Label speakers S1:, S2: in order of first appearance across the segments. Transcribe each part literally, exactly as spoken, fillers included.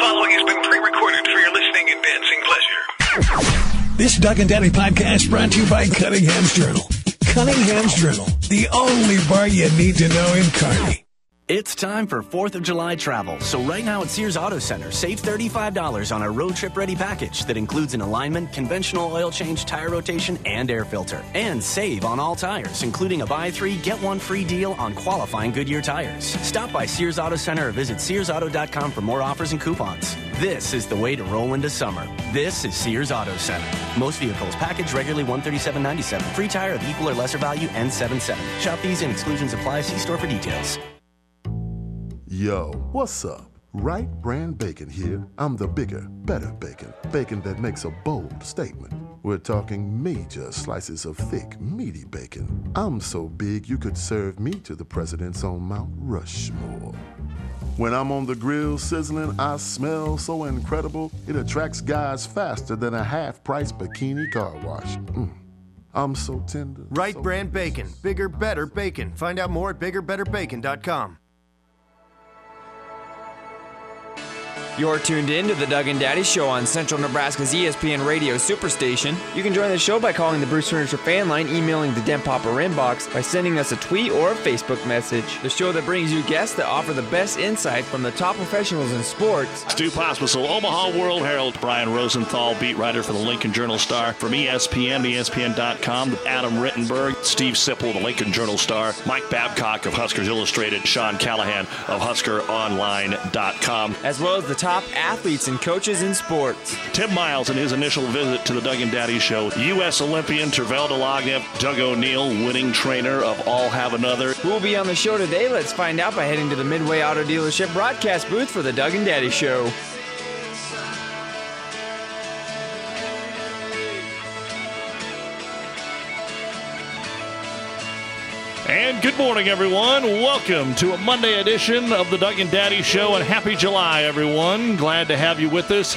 S1: following has been pre-recorded for your listening and dancing pleasure.
S2: This Doug and Daddy podcast brought to you by Cunningham's Journal. Cunningham's Journal, the only bar you need to know in Kearney.
S3: It's time for fourth of July travel, so right now at Sears Auto Center, save thirty-five dollars on a road trip ready package that includes an alignment, conventional oil change, tire rotation, and air filter. And save on all tires, including a buy three, get one free deal on qualifying Goodyear tires. Stop by Sears Auto Center or visit sears auto dot com for more offers and coupons. This is the way to roll into summer. This is Sears Auto Center. Most vehicles packaged regularly one hundred thirty-seven dollars and ninety-seven cents. Free tire of equal or lesser value N seventy-seven. Shop fees and exclusions apply. See store for details.
S4: Yo, what's up? Wright Brand Bacon here. I'm the bigger, better bacon. Bacon that makes a bold statement. We're talking major slices of thick, meaty bacon. I'm so big you could serve me to the presidents on Mount Rushmore. When I'm on the grill sizzling, I smell so incredible, it attracts guys faster than a half-price bikini car wash. Mm. I'm so tender.
S5: Wright
S4: so
S5: Brand Bacon. Bigger, better bacon. Find out more at bigger better bacon dot com.
S6: You're tuned in to the Doug and Daddy Show on Central Nebraska's E S P N Radio Superstation. You can join the show by calling the Bruce Furniture fan line, emailing the Den Popper inbox, by sending us a tweet or a Facebook message. The show that brings you guests that offer the best insight from the top professionals in sports.
S7: Stu Pospisil, Omaha World Herald. Brian Rosenthal, beat writer for the Lincoln Journal-Star. From E S P N, E S P N dot com, Adam Rittenberg, Steve Sipple, the Lincoln Journal-Star, Mike Babcock of Huskers Illustrated, Sean Callahan of Husker Online dot com.
S6: As well as the top athletes and coaches in sports.
S7: Tim Miles in his initial visit to the Doug and Daddy Show. U S Olympian Tervel Delagnep, Doug O'Neill, winning trainer of All Have Another.
S6: Who will be on the show today? Let's find out by heading to the Midway Auto Dealership broadcast booth for the Doug and Daddy Show.
S7: And good morning, everyone. Welcome to a Monday edition of the Doug and Daddy Show, and happy July, everyone. Glad to have you with us.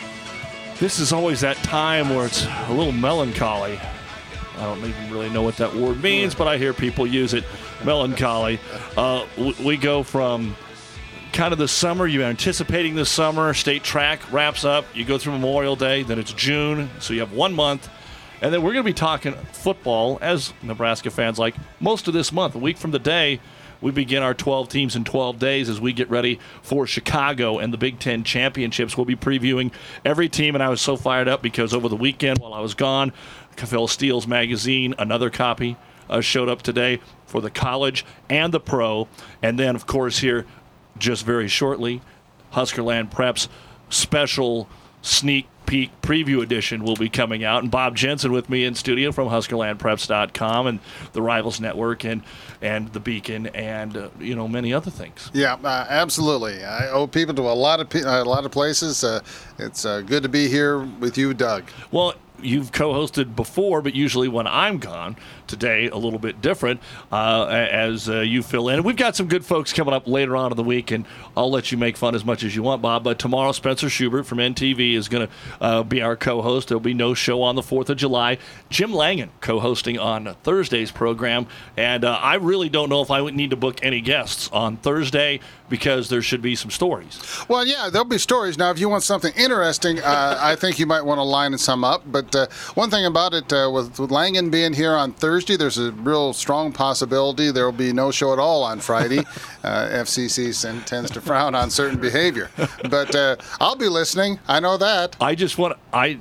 S7: This is always that time where it's a little melancholy. I don't even really know what that word means, but I hear people use it, melancholy. Uh, we go from kind of the summer, you're anticipating the summer, state track wraps up, you go through Memorial Day, then it's June, so you have one month. And then we're going to be talking football, as Nebraska fans like, most of this month. A week from today, we begin our twelve teams in twelve days as we get ready for Chicago and the Big Ten Championships. We'll be previewing every team, and I was so fired up because over the weekend while I was gone, Phil Steele's magazine, another copy, uh, showed up today for the college and the pro. And then, of course, here just very shortly, Huskerland Prep's special sneak peek preview edition will be coming out, and Bob Jensen with me in studio from Husker Land Preps dot com and the Rivals Network and and the Beacon and uh, you know many other things.
S8: Yeah, uh, absolutely. I owe people to a lot of pe- a lot of places. Uh, it's uh, good to be here with you, Doug.
S7: Well, you've co-hosted before, but usually when I'm gone. Today, a little bit different uh, as uh, you fill in. We've got some good folks coming up later on in the week, and I'll let you make fun as much as you want, Bob. But tomorrow, Spencer Schubert from N T V is going to uh, be our co-host. There'll be no show on the fourth of July. Jim Langen co-hosting on Thursday's program. And uh, I really don't know if I would need to book any guests on Thursday because there should be some stories.
S8: Well, yeah, there'll be stories. Now, if you want something interesting, uh, I think you might want to line some up. But uh, one thing about it, uh, with, with Langen being here on Thursday, there's a real strong possibility there will be no show at all on Friday. uh, F C C tends to frown on certain behavior. But uh, I'll be listening. I know that.
S7: I just want I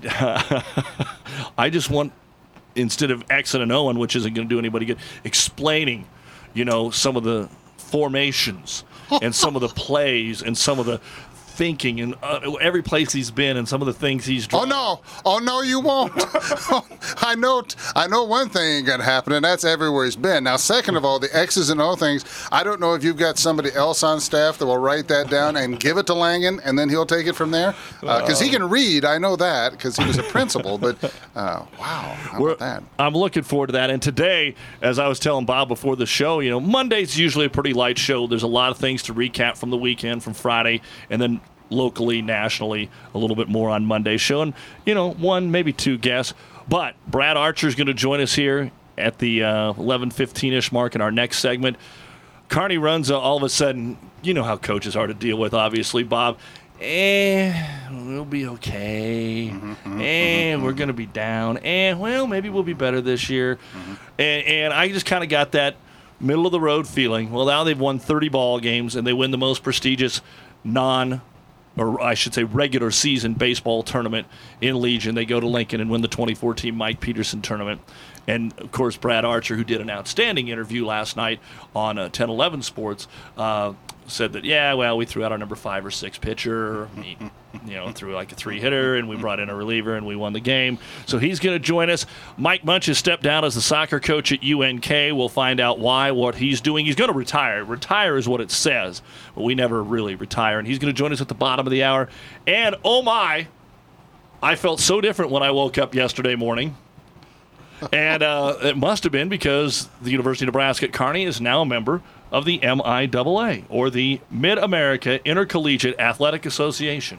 S7: I just want, instead of Xing and Oing, which isn't going to do anybody good, explaining, you know, some of the formations and some of the plays and some of the thinking and uh, every place he's been and some of the things he's drawn.
S8: Oh no! Oh no, you won't. I know. I know one thing ain't gonna happen, and that's everywhere he's been. Now, second of all, the X's and O things. I don't know if you've got somebody else on staff that will write that down and give it to Langen, and then he'll take it from there because uh, he can read. I know that because he was a principal. But uh, wow, how about that?
S7: I'm looking forward to that. And today, as I was telling Bob before the show, you know, Monday's usually a pretty light show. There's a lot of things to recap from the weekend, from Friday, and then locally, nationally, a little bit more on Monday's show. And, you know, one, maybe two guests. But Brad Archer is going to join us here at the uh, eleven fifteen-ish mark in our next segment. Kearney Runza, all of a sudden, you know how coaches are to deal with, obviously, Bob. eh, we'll be okay.
S8: Mm-hmm, mm-hmm,
S7: eh,
S8: mm-hmm.
S7: we're going to be down. Eh, well, maybe we'll be better this year.
S8: Mm-hmm.
S7: And, and I just kind of got that middle of the road feeling. Well, now they've won thirty ball games, and they win the most prestigious non, or I should say regular season baseball tournament in Legion. They go to Lincoln and win the twenty fourteen Mike Peterson tournament. And, of course, Brad Archer, who did an outstanding interview last night on uh, ten eleven Sports, uh, said that, yeah, well, we threw out our number five or six pitcher. He, you know, threw like a three-hitter, and we brought in a reliever, and we won the game. So he's going to join us. Mike Munch has stepped down as the soccer coach at U N K. We'll find out why, what he's doing. He's going to retire. Retire is what it says, but we never really retire. And he's going to join us at the bottom of the hour. And, oh, my, I felt so different when I woke up yesterday morning. And uh, it must have been because the University of Nebraska at Kearney is now a member of the M I A A, or the Mid-America Intercollegiate Athletic Association.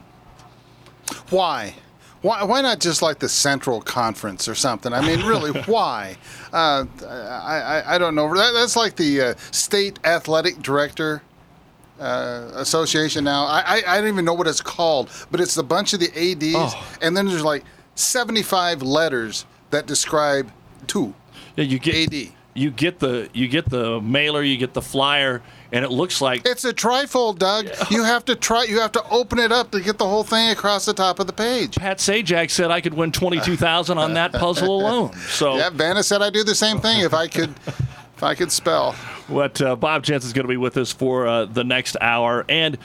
S8: Why? Why, why not just like the Central Conference or something? I mean, really, why? Uh, I, I, I don't know. That, that's like the uh, State Athletic Director uh, Association now. I, I, I don't even know what it's called, but it's a bunch of the A Ds,
S7: Oh.
S8: and then there's like seventy-five letters that describe two.
S7: Yeah, you get
S8: A D.
S7: You get the you get the mailer, you get the flyer, and it looks like
S8: It's a trifold, Doug.
S7: Yeah.
S8: You have to try. You have to open it up to get the whole thing across the top of the page.
S7: Pat Sajak said I could win twenty-two thousand on that puzzle alone. So
S8: Yeah, Vanna said I'd do the same thing if I could, if I could spell.
S7: what uh, Bob Jensen's going to be with us for uh, the next hour, and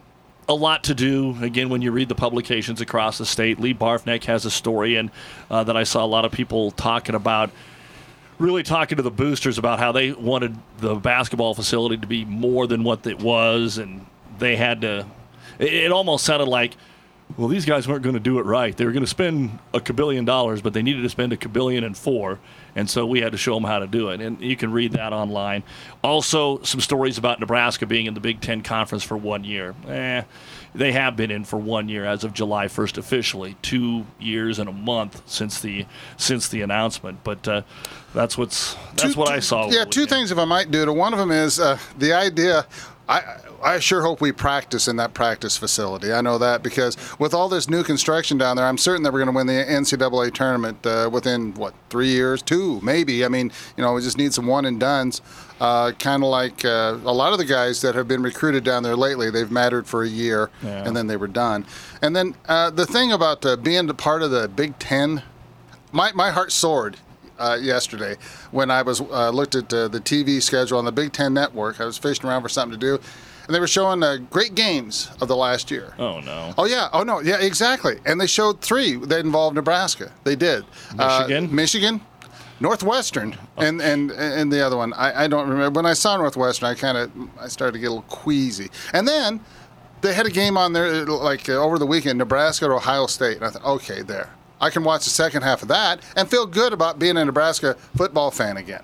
S7: a lot to do. Again, when you read the publications across the state, Lee Barfneck has a story, and uh, that I saw a lot of people talking about. Really talking to the boosters about how they wanted the basketball facility to be more than what it was, and they had to. It, it almost sounded like, well, these guys weren't going to do it right. They were going to spend a kabillion dollars, but they needed to spend a kabillion and four, and so we had to show them how to do it. And you can read that online. Also, some stories about Nebraska being in the Big Ten Conference for one year. Eh, they have been in for one year as of July first officially. Two years and a month since the since the announcement. But uh, that's what's that's
S8: Two-
S7: what I saw. over
S8: Yeah,
S7: the
S8: two
S7: weekend.
S8: things if I might do to. One of them is uh, the idea. I I sure hope we practice in that practice facility. I know that because with all this new construction down there, I'm certain that we're going to win the N C double A tournament uh, within what three years, two maybe. I mean, you know, we just need some one and dones. Uh, kind of like uh, a lot of the guys that have been recruited down there lately. They've mattered for a year
S7: Yeah.
S8: and then they were done. And then uh, the thing about uh, being a part of the Big Ten, my my heart soared. Uh, yesterday, when I was uh, looked at uh, the T V schedule on the Big Ten Network, I was fishing around for something to do, and they were showing uh, great games of the last year.
S7: Oh no.
S8: Oh yeah, oh no, yeah, exactly. And they showed three that involved Nebraska. They did.
S7: Michigan?
S8: uh, Michigan, Northwestern, and and and the other one. I, I don't remember. When I saw Northwestern, I kind of I started to get a little queasy. And then they had a game on there like uh, over the weekend, Nebraska or Ohio State, and I thought, okay, there. I can watch the second half of that and feel good about being a Nebraska football fan again.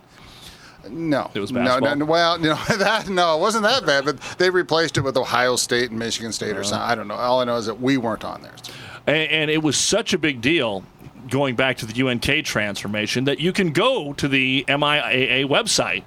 S8: No,
S7: It was
S8: no,
S7: basketball?
S8: no, well, you know that no, it wasn't that bad, but they replaced it with Ohio State and Michigan State or something. I don't know. All I know is that we weren't on there.
S7: And, and it was such a big deal, going back to the U N K transformation, that you can go to the M I A A website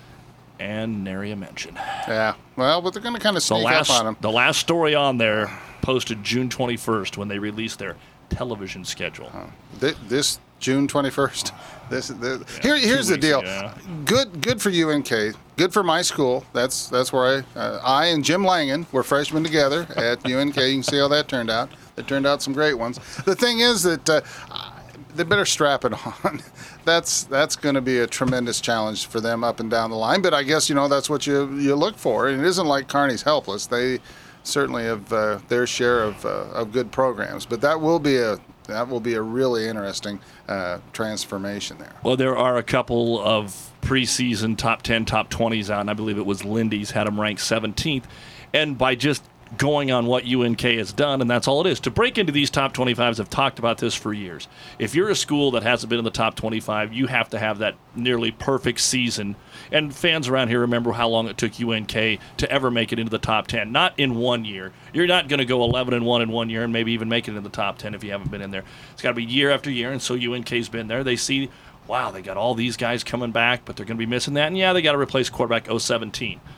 S7: and nary a mention.
S8: Yeah, well, but they're going to kind of
S7: The
S8: sneak
S7: last,
S8: up on them.
S7: the last story on there posted June twenty-first when they released their television schedule.
S8: Th- This June twenty-first. This, this here, here's
S7: two
S8: the deal.
S7: weeks, yeah.
S8: Good, good for U N K. Good for my school. That's that's where I, uh, I and Jim Langen were freshmen together at U N K. You can see how that turned out. It turned out some great ones. The thing is that uh, they better strap it on. That's that's going to be a tremendous challenge for them up and down the line. But I guess you know that's what you you look for. And it isn't like Kearney's helpless. They certainly have uh, their share of uh, of good programs. But that will be a that will be a really interesting uh, transformation there.
S7: Well, there are a couple of preseason top ten, top twenties out, and I believe it was Lindy's had them ranked seventeenth. And by just going on what U N K has done, and that's all it is. To break into these top twenty-fives, I've talked about this for years. If you're a school that hasn't been in the top twenty-five, you have to have that nearly perfect season. And fans around here remember how long it took U N K to ever make it into the top ten. Not in one year. You're not going to go eleven and one in one year and maybe even make it in the top ten if you haven't been in there. It's got to be year after year, and so U N K's been there. They see, wow, they got all these guys coming back, but they're going to be missing that. And yeah, they got to replace quarterback oh seventeen.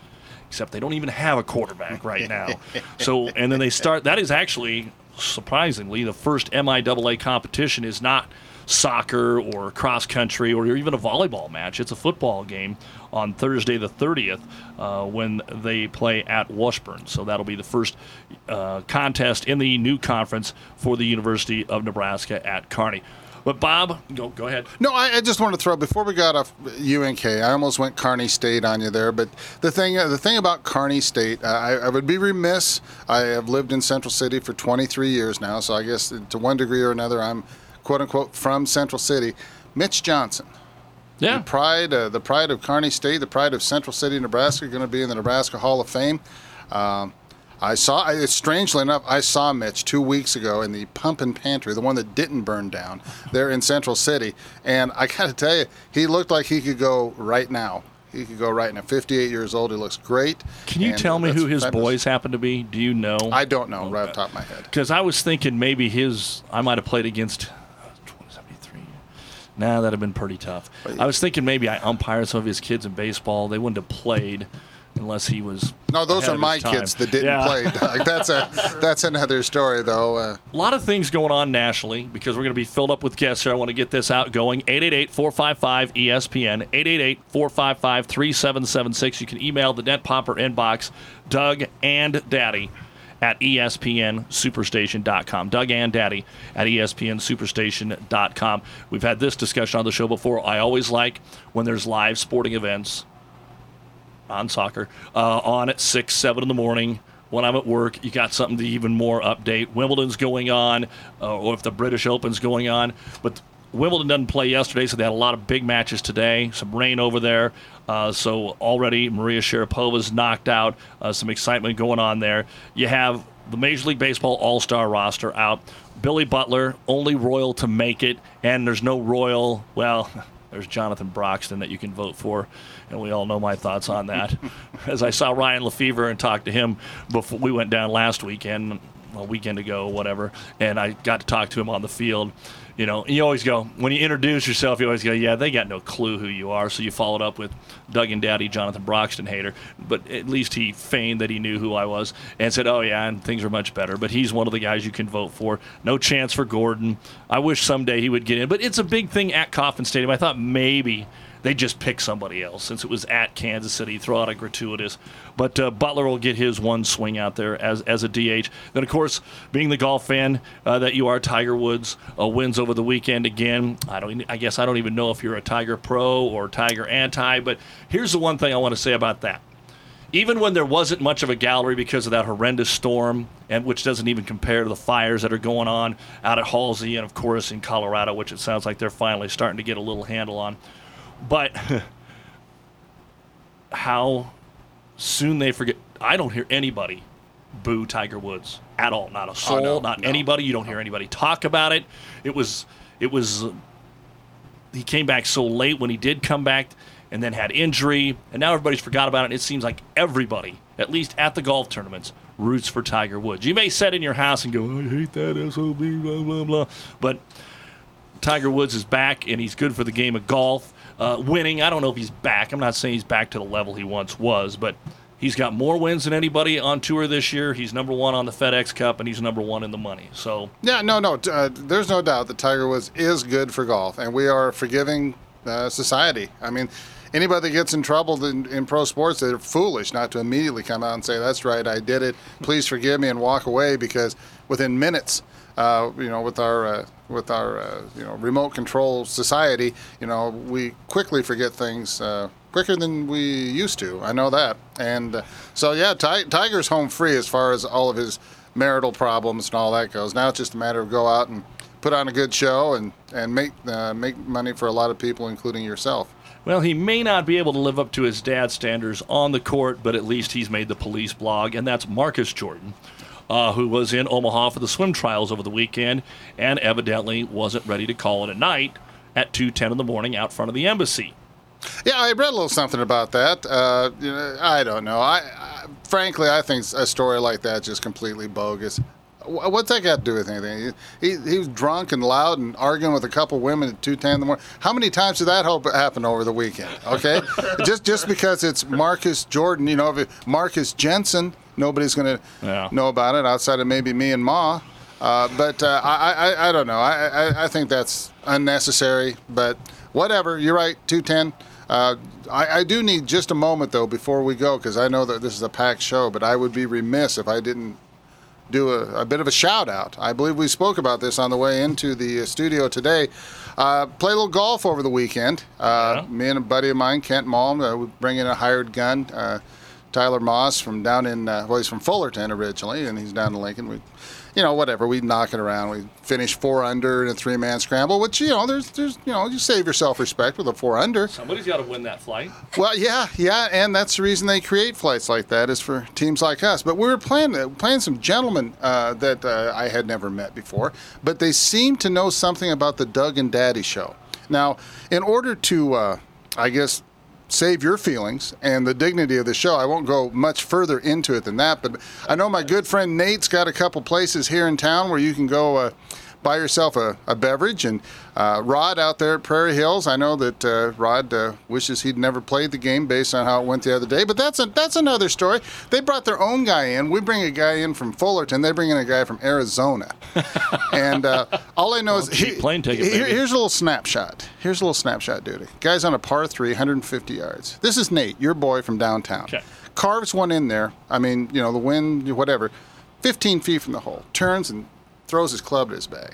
S7: except they don't even have a quarterback right now. So, and then they start, that is actually, surprisingly, the first M I A A competition is not soccer or cross country or even a volleyball match. It's a football game on Thursday the thirtieth uh, when they play at Washburn. So that'll be the first uh, contest in the new conference for the University of Nebraska at Kearney. But Bob, go go ahead.
S8: No, I, I just want to throw, before we got off U N K, I almost went Kearney State on you there. But the thing the thing about Kearney State, uh, I, I would be remiss. I have lived in Central City for twenty-three years now, so I guess to one degree or another, I'm quote unquote from Central City. Mitch Johnson.
S7: Yeah.
S8: The pride, uh, the pride of Kearney State, the pride of Central City, Nebraska, going to be in the Nebraska Hall of Fame. Um, I saw, I, strangely enough, I saw Mitch two weeks ago in the Pump and Pantry, the one that didn't burn down, there in Central City. And I got to tell you, he looked like he could go right now. He could go right now. fifty-eight years old. He looks great.
S7: Can you
S8: and
S7: tell me who his
S8: fabulous.
S7: boys happen to be? Do you know?
S8: I don't know,
S7: okay.
S8: right off the top of my head.
S7: Because I was thinking maybe his, I might have played against seventy-three. Nah, that'd have been pretty tough. I was thinking maybe I umpired some of his kids in baseball. They wouldn't have played unless he was.
S8: No, those
S7: ahead
S8: are
S7: of
S8: my
S7: his time.
S8: kids that didn't
S7: Yeah.
S8: play. Like, that's a that's another story, though. Uh,
S7: A lot of things going on nationally because we're going to be filled up with guests here. I want to get this out going. eight eight eight, four five five, E S P N, eight eight eight, four five five, three seven seven six. You can email the Net Popper inbox, Doug and Daddy at E S P N superstation dot com. Doug and Daddy at E S P N superstation dot com. We've had this discussion on the show before. I always like when there's live sporting events on soccer, uh, on at six, seven in the morning. When I'm at work, you got something to even more update. Wimbledon's going on, uh, or if the British Open's going on. But Wimbledon doesn't play yesterday, so they had a lot of big matches today. Some rain over there. Uh, so already Maria Sharapova's knocked out. Uh, some excitement going on there. You have the Major League Baseball All-Star roster out. Billy Butler, only Royal to make it, and there's no Royal, well... There's Jonathan Broxton that you can vote for, and we all know my thoughts on that. As I saw Ryan Lefevre and talked to him before we went down last weekend, a weekend ago, whatever, and I got to talk to him on the field. You know, and you always go, when you introduce yourself, you always go, yeah, they got no clue who you are. So you followed up with Doug and Daddy, Jonathan Broxton hater. But at least he feigned that he knew who I was and said, oh, yeah, and things are much better. But he's one of the guys you can vote for. No chance for Gordon. I wish someday he would get in. But it's a big thing at Kauffman Stadium. I thought maybe they just pick somebody else since it was at Kansas City, throw out a gratuitous. But uh, Butler will get his one swing out there as as a D H. Then, of course, being the golf fan uh, that you are, Tiger Woods uh, wins over the weekend again. I don't. I guess I don't even know if you're a Tiger pro or Tiger anti, but here's the one thing I want to say about that. Even when there wasn't much of a gallery because of that horrendous storm, and which doesn't even compare to the fires that are going on out at Halsey and, of course, in Colorado, which it sounds like they're finally starting to get a little handle on. But how soon they forget. I don't hear anybody boo Tiger Woods at all. Not a soul,
S8: oh, no,
S7: not
S8: no.
S7: anybody. You don't hear anybody talk about it. It was, it was, he came back so late when he did come back and then had injury, and now everybody's forgot about it. And it seems like everybody, at least at the golf tournaments, roots for Tiger Woods. You may sit in your house and go, oh, I hate that S O B, blah, blah, blah. But Tiger Woods is back, and he's good for the game of golf. Uh, winning, I don't know if he's back. I'm not saying he's back to the level he once was, but he's got more wins than anybody on tour this year. He's number one on the FedEx Cup, and he's number one in the money. So
S8: Yeah, no, no. Uh, there's no doubt that Tiger Woods is good for golf, and we are a forgiving uh, society. I mean, anybody that gets in trouble in, in pro sports, they're foolish not to immediately come out and say, that's right, I did it. Please forgive me, and walk away, because within minutes, uh, you know, with our uh, with our uh, you know remote control society, you know, we quickly forget things uh, quicker than we used to. I know that, and uh, so yeah, Ti- Tiger's home free as far as all of his marital problems and all that goes. Now it's just a matter of go out and put on a good show and and make uh, make money for a lot of people, including yourself.
S7: Well, he may not be able to live up to his dad's standards on the court, but at least he's made the police blog, and that's Marcus Jordan, uh, who was in Omaha for the swim trials over the weekend and evidently wasn't ready to call it a night at two ten in the morning out front of the embassy.
S8: Yeah, I read a little something about that. Uh, you know, I don't know. I, I frankly, I think a story like that is just completely bogus. Wh- What's that got to do with anything? He, he, he was drunk and loud and arguing with a couple women at two ten in the morning. How many times did that hope happen over the weekend? Okay, just just because it's Marcus Jordan, you know, if it, Marcus Jensen, nobody's going to
S7: Yeah.
S8: know about it outside of maybe me and Ma. Uh, but uh, I, I I don't know. I, I I think that's unnecessary. But whatever. You're right. two ten. Uh, I, I do need just a moment though before we go, because I know that this is a packed show. But I would be remiss if I didn't do a, a bit of a shout out. I believe we spoke about this on the way into the studio today. Uh, play a little golf over the weekend. Uh,
S7: Yeah.
S8: Me and a buddy of mine, Kent Malm, uh, we bring in a hired gun. Uh, Tyler Moss from down in, uh, well, he's from Fullerton originally, and he's down in Lincoln. We, you know, whatever. We knock it around. We finish four under in a three-man scramble, which, you know, there's, there's, you know, you save yourself respect with a four under.
S7: Somebody's got to win that flight.
S8: Well, yeah, yeah, and that's the reason they create flights like that is for teams like us. But we were playing uh, playing some gentlemen uh, that uh, I had never met before, but they seemed to know something about the Doug and Daddy show. Now, in order to, uh, I guess, save your feelings and the dignity of the show, I won't go much further into it than that, but I know my good friend Nate's got a couple places here in town where you can go uh, buy yourself a, a beverage. And uh, Rod out there at Prairie Hills, I know that uh, Rod uh, wishes he'd never played the game based on how it went the other day, but that's a, that's another story. They brought their own guy in. We bring a guy in from Fullerton. They bring in a guy from Arizona. and uh, all I know
S7: Oh,
S8: is
S7: cheap
S8: he-
S7: plane ticket,
S8: here-
S7: baby.
S8: here's a little snapshot. Here's a little snapshot, duty. Guy's on a par three, one hundred fifty yards. This is Nate, your boy from downtown.
S7: Okay.
S8: Carves one in there. I mean, you know, the wind, whatever. fifteen feet from the hole. Turns and throws his club in his bag.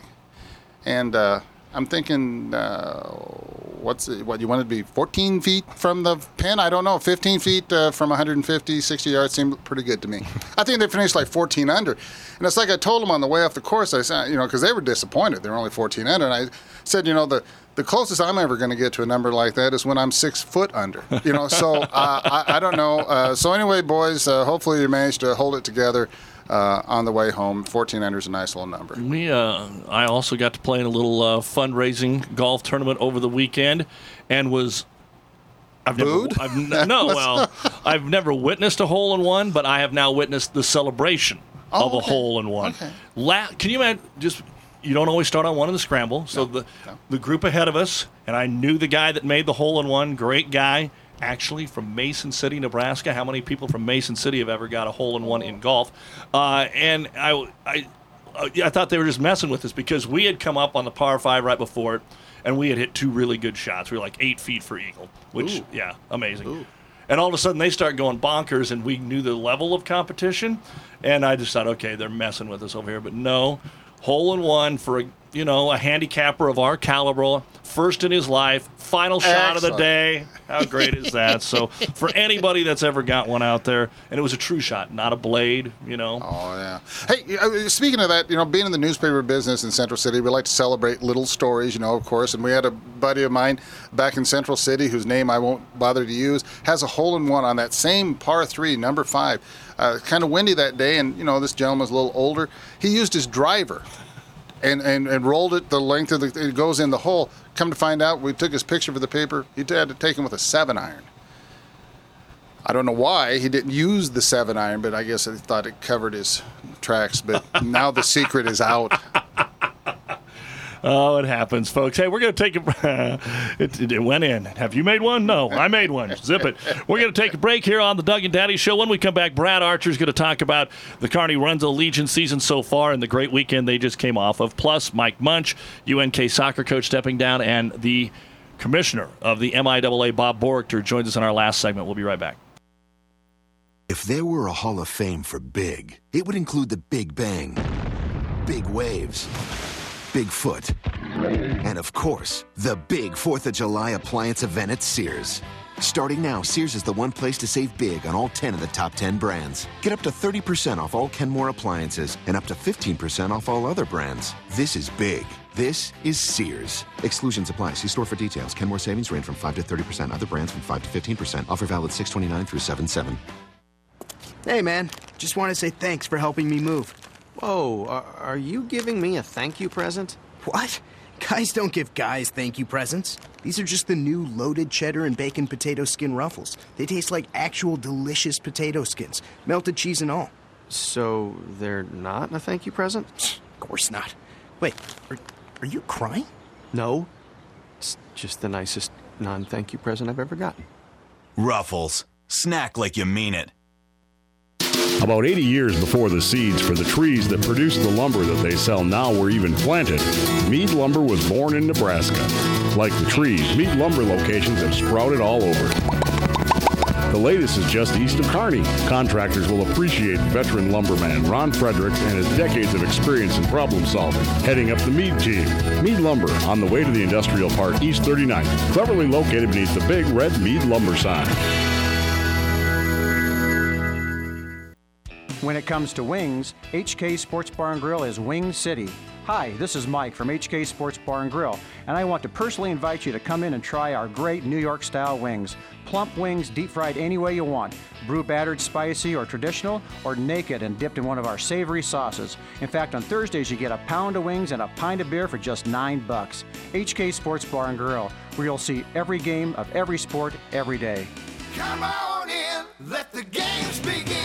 S8: And uh, I'm thinking, uh, what's it, what, you want it to be fourteen feet from the pin? I don't know. fifteen feet uh, from one hundred fifty, sixty yards seemed pretty good to me. I think they finished like fourteen under. And it's like I told them on the way off the course, I said, you know, because they were disappointed. They were only fourteen under. And I said, you know, the, the closest I'm ever going to get to a number like that is when I'm six foot under. You know, so uh, I, I don't know. Uh, so anyway, boys, uh, hopefully you managed to hold it together. Uh, on the way home, fourteen under is a nice little number.
S7: We, uh, I also got to play in a little uh, fundraising golf tournament over the weekend, and was. I've
S8: Booed?
S7: never, I've, n- no, well, I've never witnessed a hole in one, but I have now witnessed the celebration
S8: Oh,
S7: of a
S8: okay.
S7: hole in one.
S8: Okay.
S7: La- can you imagine? Just you don't always start on one in the scramble. So the
S8: no.
S7: the group ahead of us, and I knew the guy that made the hole in one. Great guy. Actually, from Mason City, Nebraska. How many people from Mason City have ever got a hole-in-one in golf? Uh, and I, I, uh, I thought they were just messing with us because we had come up on the par five right before it, and we had hit two really good shots. We were like eight feet for eagle, which,
S8: Ooh.
S7: yeah, amazing.
S8: Ooh.
S7: And all of a sudden, they start going bonkers, and we knew the level of competition. And I just thought, okay, they're messing with us over here. But no, hole-in-one for a you know, a handicapper of our caliber, first in his life, final shot of the
S8: Excellent.
S7: day. How great is that? So for anybody that's ever got one out there, and it was a true shot, not a blade, you know.
S8: Oh, yeah. Hey, uh, speaking of that, you know, being in the newspaper business in Central City, we like to celebrate little stories, you know, of course. And we had a buddy of mine back in Central City, whose name I won't bother to use, has a hole-in-one on that same par three, number five. Uh, kind of windy that day, and, you know, this gentleman's a little older. He used his driver. And, and, and rolled it the length of the, it goes in the hole. Come to find out, we took his picture for the paper. He had to take him with a seven iron. I don't know why he didn't use the seven iron, but I guess he thought it covered his tracks. But now the secret is out.
S7: Oh, it happens, folks. Hey, we're going to take a... it, it went in. Have you made one? No, I made one. Zip it. We're going to take a break here on the Doug and Daddy Show. When we come back, Brad Archer's going to talk about the Kearney Runza Legion season so far and the great weekend they just came off of. Plus, Mike Munch, U N K soccer coach, stepping down, and the commissioner of the M I A A, Bob Borchter, joins us in our last segment. We'll be right back.
S9: If there were a Hall of Fame for big, it would include the Big Bang, big waves, Bigfoot, and of course, the big fourth of July appliance event at Sears. Starting now, Sears is the one place to save big on all ten of the top ten brands. Get up to thirty percent off all Kenmore appliances and up to fifteen percent off all other brands. This is big. This is Sears. Exclusions apply. See store for details. Kenmore savings range from five to thirty percent. Other brands from five to fifteen percent. Offer valid six twenty-nine through seven seven.
S10: Hey, man. Just want to say thanks for helping me move.
S11: Whoa, are, are you giving me a thank you present?
S10: What? Guys don't give guys thank you presents. These are just the new loaded cheddar and bacon potato skin ruffles. They taste like actual delicious potato skins, melted cheese and all.
S11: So they're not a thank you present?
S10: Of course not. Wait, are, are you crying?
S11: No. It's just the nicest non-thank you present I've ever gotten.
S12: Ruffles. Snack like you mean it.
S13: About eighty years before the seeds for the trees that produce the lumber that they sell now were even planted, Mead Lumber was born in Nebraska. Like the trees, Mead Lumber locations have sprouted all over. The latest is just east of Kearney. Contractors will appreciate veteran lumberman Ron Fredericks and his decades of experience in problem solving, heading up the Mead team. Mead Lumber, on the way to the industrial park, East thirty-ninth, cleverly located beneath the big red Mead Lumber sign.
S14: When it comes to wings, H K Sports Bar and Grill is Wing City. Hi, this is Mike from H K Sports Bar and Grill, and I want to personally invite you to come in and try our great New York style wings. Plump wings, deep fried any way you want. Brew battered, spicy, or traditional, or naked and dipped in one of our savory sauces. In fact, on Thursdays you get a pound of wings and a pint of beer for just nine bucks. H K Sports Bar and Grill, where you'll see every game of every sport every day.
S15: Come on in, let the games begin.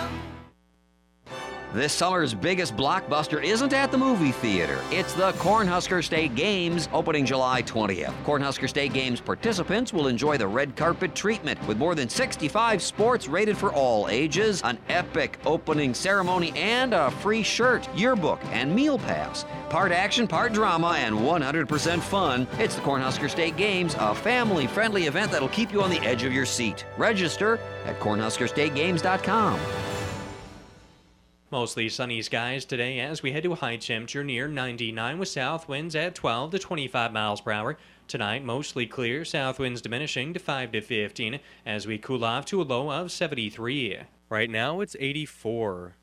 S16: This summer's biggest blockbuster isn't at the movie theater. It's the Cornhusker State Games, opening July twentieth. Cornhusker State Games participants will enjoy the red carpet treatment with more than sixty-five sports rated for all ages, an epic opening ceremony, and a free shirt, yearbook, and meal pass. Part action, part drama, and one hundred percent fun. It's the Cornhusker State Games, a family-friendly event that'll keep you on the edge of your seat. Register at cornhusker state games dot com.
S17: Mostly sunny skies today as we head to a high temperature near ninety-nine with south winds at twelve to twenty-five miles per hour. Tonight, mostly clear, south winds diminishing to five to fifteen as we cool off to a low of seventy-three. Right now, it's eighty-four.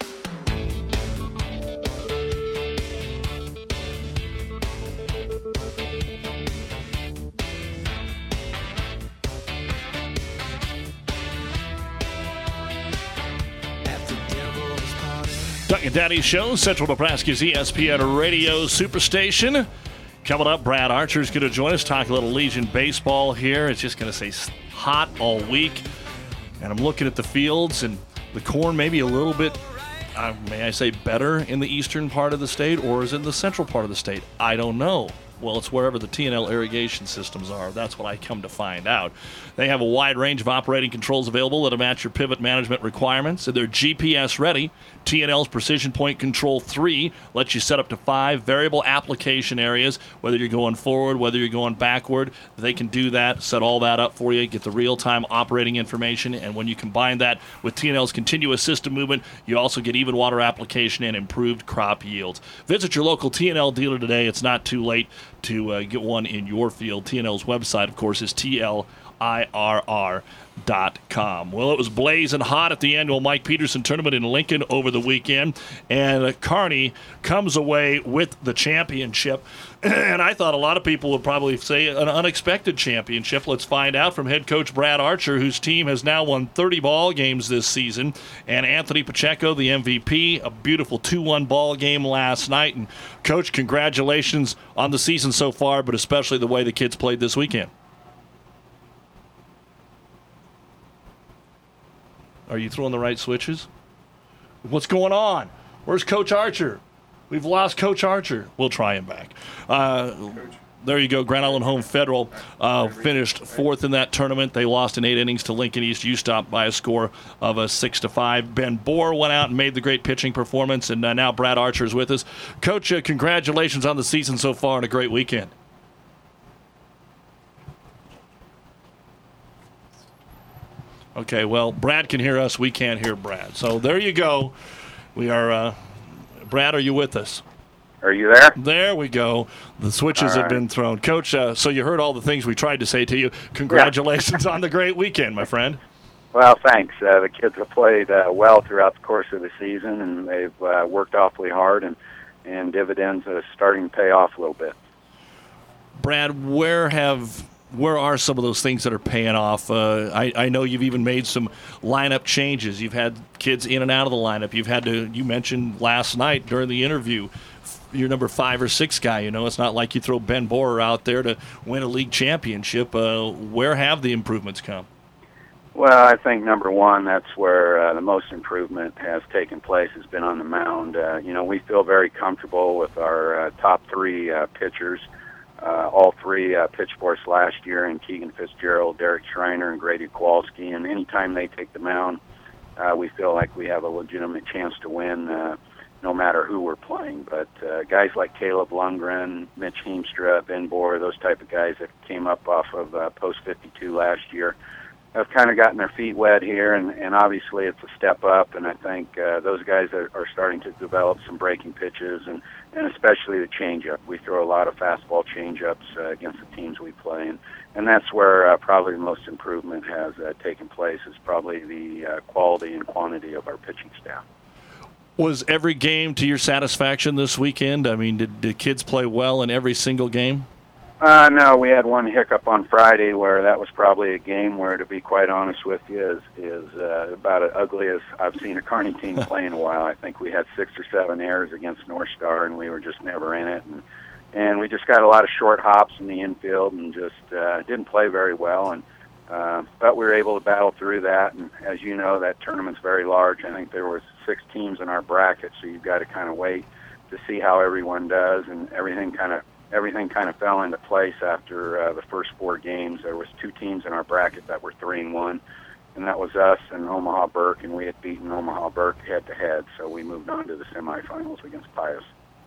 S7: Doug and Daddy Show, Central Nebraska's E S P N Radio Superstation. Coming up, Brad Archer's going to join us, talk a little Legion baseball here. It's just going to stay hot all week. And I'm looking at the fields, and the corn maybe a little bit, uh, may I say, better in the eastern part of the state, or is it in the central part of the state? I don't know. Well, it's wherever the T N L irrigation systems are. That's what I come to find out. They have a wide range of operating controls available that'll match your pivot management requirements, and they're G P S ready. T N L's Precision Point Control three lets you set up to five variable application areas, whether you're going forward, whether you're going backward. They can do that, set all that up for you, get the real-time operating information, and when you combine that with T N L's continuous system movement, you also get even water application and improved crop yields. Visit your local T N L dealer today. It's not too late to uh, get one in your field. T N L's website, of course, is T L I R R dot com. Well, it was blazing hot at the annual Mike Peterson tournament in Lincoln over the weekend, and uh, Kearney comes away with the championship. And I thought a lot of people would probably say an unexpected championship. Let's find out from head coach Brad Archer, whose team has now won thirty ball games this season, and Anthony Pacheco, the M V P, a beautiful two one ball game last night. And Coach, congratulations on the season so far, but especially the way the kids played this weekend. Are you throwing the right switches? What's going on? Where's Coach Archer? We've lost Coach Archer. We'll try him back. Uh, there you go. Grand Island Home Federal uh, finished fourth in that tournament. They lost in eight innings to Lincoln East U-Stop by a score of a six to five. Ben Bohr went out and made the great pitching performance, and uh, now Brad Archer is with us. Coach, uh, congratulations on the season so far and a great weekend. Okay, well, Brad can hear us. We can't hear Brad. So there you go. We are, uh, Brad, are you with us?
S18: Are you there?
S7: There we go. The switches
S18: All
S7: have
S18: right.
S7: been thrown. Coach, uh, so you heard all the things we tried to say to you. Congratulations yeah. on the great weekend, my friend.
S18: Well, thanks. Uh, the kids have played uh, well throughout the course of the season, and they've uh, worked awfully hard, and, and dividends are starting to pay off a little bit.
S7: Brad, where have... Where are some of those things that are paying off? Uh, I, I know you've even made some lineup changes. You've had kids in and out of the lineup. You've had to, you mentioned last night during the interview, your number five or six guy. You know, it's not like you throw Ben Bohr out there to win a league championship. Uh, where have the improvements come?
S18: Well, I think number one, that's where uh, the most improvement has taken place, has been on the mound. Uh, you know, we feel very comfortable with our uh, top three uh, pitchers. Uh, all three uh, pitched for us last year in Keegan Fitzgerald, Derek Schreiner, and Grady Kowalski. And anytime they take the mound, uh, we feel like we have a legitimate chance to win, uh, no matter who we're playing. But uh, guys like Caleb Lundgren, Mitch Heemstra, Ben Bohr, those type of guys that came up off of uh, post fifty-two last year, have kind of gotten their feet wet here, and, and obviously it's a step up, and I think uh, those guys are, are starting to develop some breaking pitches, and, and especially the changeup. We throw a lot of fastball changeups uh, against the teams we play, and, and that's where uh, probably the most improvement has uh, taken place, is probably the uh, quality and quantity of our pitching staff.
S7: Was every game to your satisfaction this weekend? I mean, did, did kids play well in every single game?
S18: Uh, no, we had one hiccup on Friday where that was probably a game where, to be quite honest with you, is, is uh, about as ugly as I've seen a Kearney team play in a while. I think we had six or seven errors against North Star, and we were just never in it. And, and we just got a lot of short hops in the infield and just uh, didn't play very well. And uh, but we were able to battle through that. And as you know, that tournament's very large. I think there was six teams in our bracket, so you've got to kind of wait to see how everyone does, and everything kind of Everything kind of fell into place after uh, the first four games. There was two teams in our bracket that were three and one, and that was us and Omaha Burke, and we had beaten Omaha Burke head to head. So we moved on to the semifinals against Pius.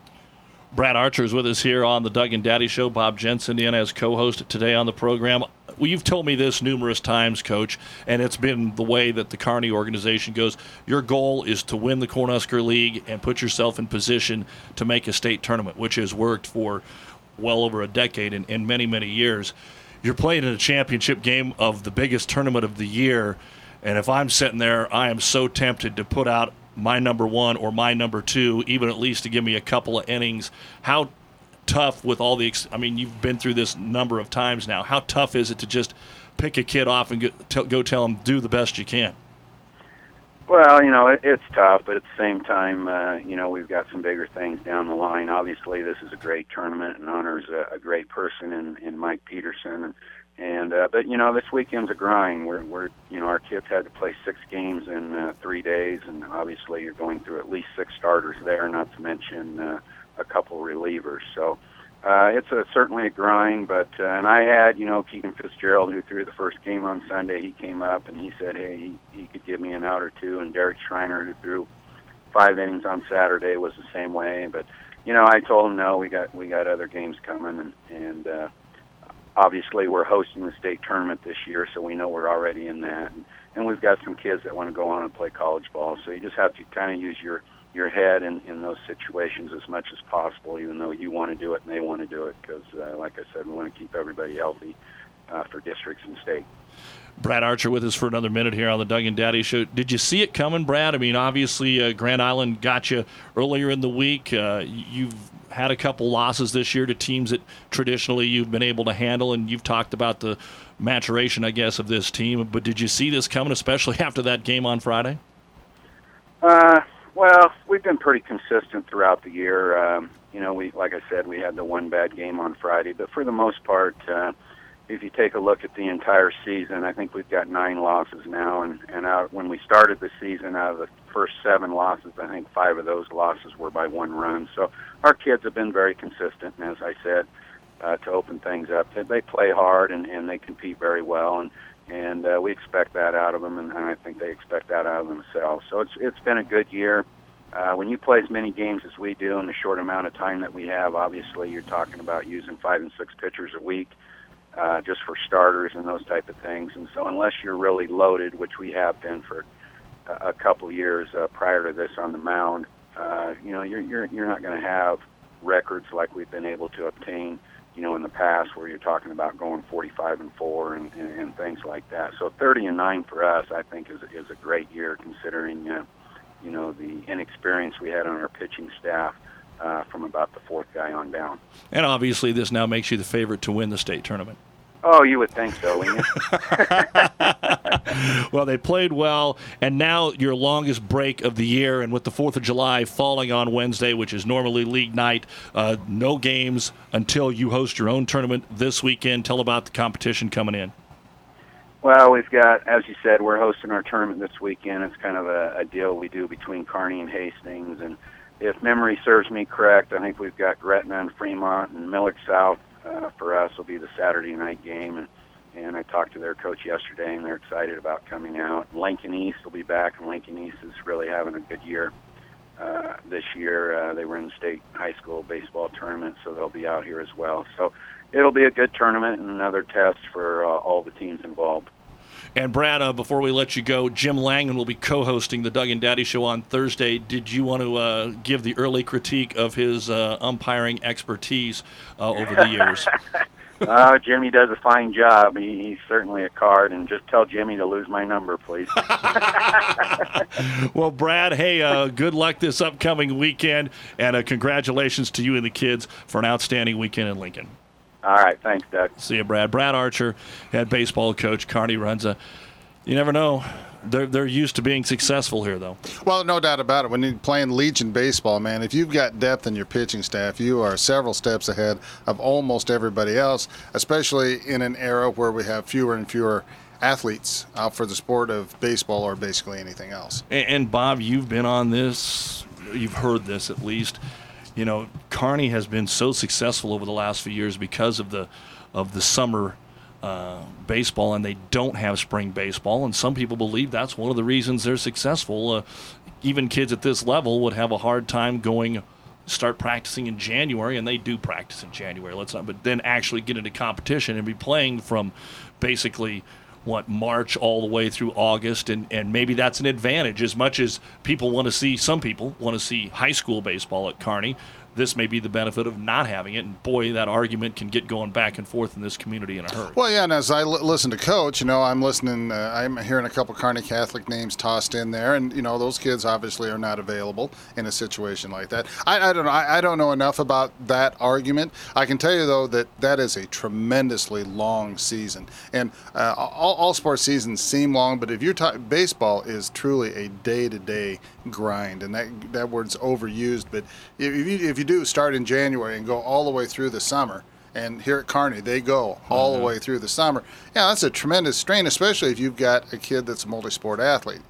S7: Brad Archer is with us here on the Doug and Daddy Show. Bob Jensen in as co-host today on the program. Well, you've told me this numerous times, Coach, and it's been the way that the Kearney organization goes. Your goal is to win the Cornhusker League and put yourself in position to make a state tournament, which has worked for well over a decade and, and many, many years. You're playing in a championship game of the biggest tournament of the year, and if I'm sitting there, I am so tempted to put out my number one or my number two, even at least to give me a couple of innings. How tough with all the, I mean, you've been through this number of times now. How tough is it to just pick a kid off and go, t- go tell him, do the best you can?
S18: Well, you know, it, it's tough, but at the same time, uh, you know, we've got some bigger things down the line. Obviously, this is a great tournament and honors a, a great person in, in Mike Peterson. And, and uh, but, you know, this weekend's a grind. We're, we're, you know, our kids had to play six games in uh, three days, and obviously you're going through at least six starters there, not to mention uh, a couple relievers. So uh, it's a, certainly a grind, but uh, and I had, you know, Keegan Fitzgerald, who threw the first game on Sunday. He came up and he said, hey, he, he could give me an out or two, and Derek Schreiner, who threw five innings on Saturday, was the same way. But, you know, I told him, no, we got we got other games coming, and, and uh, obviously we're hosting the state tournament this year, so we know we're already in that. And, and we've got some kids that want to go on and play college ball, so you just have to kind of use your your head in, in those situations as much as possible, even though you want to do it and they want to do it, because, uh, like I said, we want to keep everybody healthy uh, for districts and state.
S7: Brad Archer with us for another minute here on the Doug and Daddy Show. Did you see it coming, Brad? I mean, obviously, uh, Grand Island got you earlier in the week. Uh, you've had a couple losses this year to teams that traditionally you've been able to handle, and you've talked about the maturation, I guess, of this team. But did you see this coming, especially after that game on Friday?
S18: Uh, well, we've been pretty consistent throughout the year. Um, you know, we, like I said, we had the one bad game on Friday, but for the most part, uh, if you take a look at the entire season, I think we've got nine losses now, and, and out, when we started the season, out of the first seven losses, I think five of those losses were by one run. So our kids have been very consistent, and as I said, uh, to open things up, they, they play hard and, and they compete very well, and and uh, we expect that out of them, and, and I think they expect that out of themselves. So it's it's been a good year. Uh, when you play as many games as we do in the short amount of time that we have, obviously you're talking about using five and six pitchers a week, Uh, just for starters and those type of things. And so unless you're really loaded, which we have been for a, a couple years uh, prior to this on the mound, uh, you know, you're, you're, you're not going to have records like we've been able to obtain, you know, in the past, where you're talking about going forty-five and four and, and, and things like that. So thirty and nine for us, I think, is, is a great year, considering, uh, you know, the inexperience we had on our pitching staff uh, from about the fourth guy on down.
S7: And obviously this now makes you the favorite to win the state tournament.
S18: Oh, you would think so, wouldn't you?
S7: Well, they played well, and now your longest break of the year, and with the fourth of July falling on Wednesday, which is normally league night, uh, no games until you host your own tournament this weekend. Tell about the competition coming in.
S18: Well, we've got, as you said, we're hosting our tournament this weekend. It's kind of a, a deal we do between Kearney and Hastings. And if memory serves me correct, I think we've got Gretna and Fremont and Millard South uh, for us will be the Saturday night game. And, and I talked to their coach yesterday, and they're excited about coming out. Lincoln East will be back, and Lincoln East is really having a good year uh, this year. Uh, they were in the state high school baseball tournament, so they'll be out here as well. So it'll be a good tournament and another test for uh, all the teams involved.
S7: And Brad, uh, before we let you go, Jim Langen will be co-hosting the Doug and Daddy Show on Thursday. Did you want to uh, give the early critique of his uh, umpiring expertise uh, over the years?
S18: uh, Jimmy does a fine job. He, he's certainly a card, and just tell Jimmy to lose my number, please.
S7: Well, Brad, hey, uh, good luck this upcoming weekend, and uh, congratulations to you and the kids for an outstanding weekend in Lincoln.
S18: All right, thanks, Doug.
S7: See you, Brad. Brad Archer, head baseball coach, Kearney Runza. You never know. They're they're used to being successful here, though.
S8: Well, no doubt about it. When you're playing Legion baseball, man, if you've got depth in your pitching staff, you are several steps ahead of almost everybody else, especially in an era where we have fewer and fewer athletes out for the sport of baseball or basically anything else.
S7: And, and Bob, you've been on this. You've heard this at least. You know, Kearney has been so successful over the last few years because of the of the summer uh, baseball, and they don't have spring baseball. And some people believe that's one of the reasons they're successful. Uh, even kids at this level would have a hard time going, start practicing in January, and they do practice in January. Let's not, but then actually get into competition and be playing from basically what, March all the way through August, and, and maybe that's an advantage. As much as people want to see, some people want to see high school baseball at Kearney, this may be the benefit of not having it. And boy, that argument can get going back and forth in this community in a hurry.
S8: Well, yeah, and as I l- listen to Coach, you know, I'm listening, uh, I'm hearing a couple Kearney Catholic names tossed in there, and, you know, those kids obviously are not available in a situation like that. I, I don't know. I, I don't know enough about that argument. I can tell you, though, that that is a tremendously long season. And uh, all, all sports seasons seem long, but if you're talking, baseball is truly a day-to-day grind, and that that word's overused, but if you, if you do start in January and go all the way through the summer, and here at Kearney they go all mm-hmm. the way through the summer, yeah, that's a tremendous strain, especially if you've got a kid that's a multi-sport athlete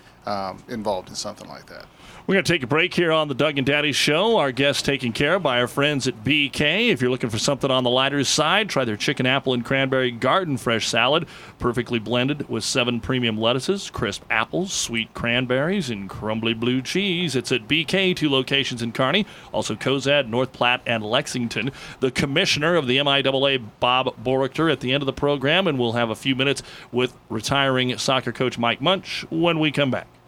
S8: um, involved in something like that.
S7: We're going to take a break here on the Doug and Daddy Show. Our guests taken care of by our friends at B K. If you're looking for something on the lighter side, try their chicken, apple, and cranberry garden fresh salad, perfectly blended with seven premium lettuces, crisp apples, sweet cranberries, and crumbly blue cheese. It's at B K, two locations in Kearney, also Cozad, North Platte, and Lexington. The commissioner of the M I A A, Bob Borichter, at the end of the program, and we'll have a few minutes with retiring soccer coach Mike Munch when we come back.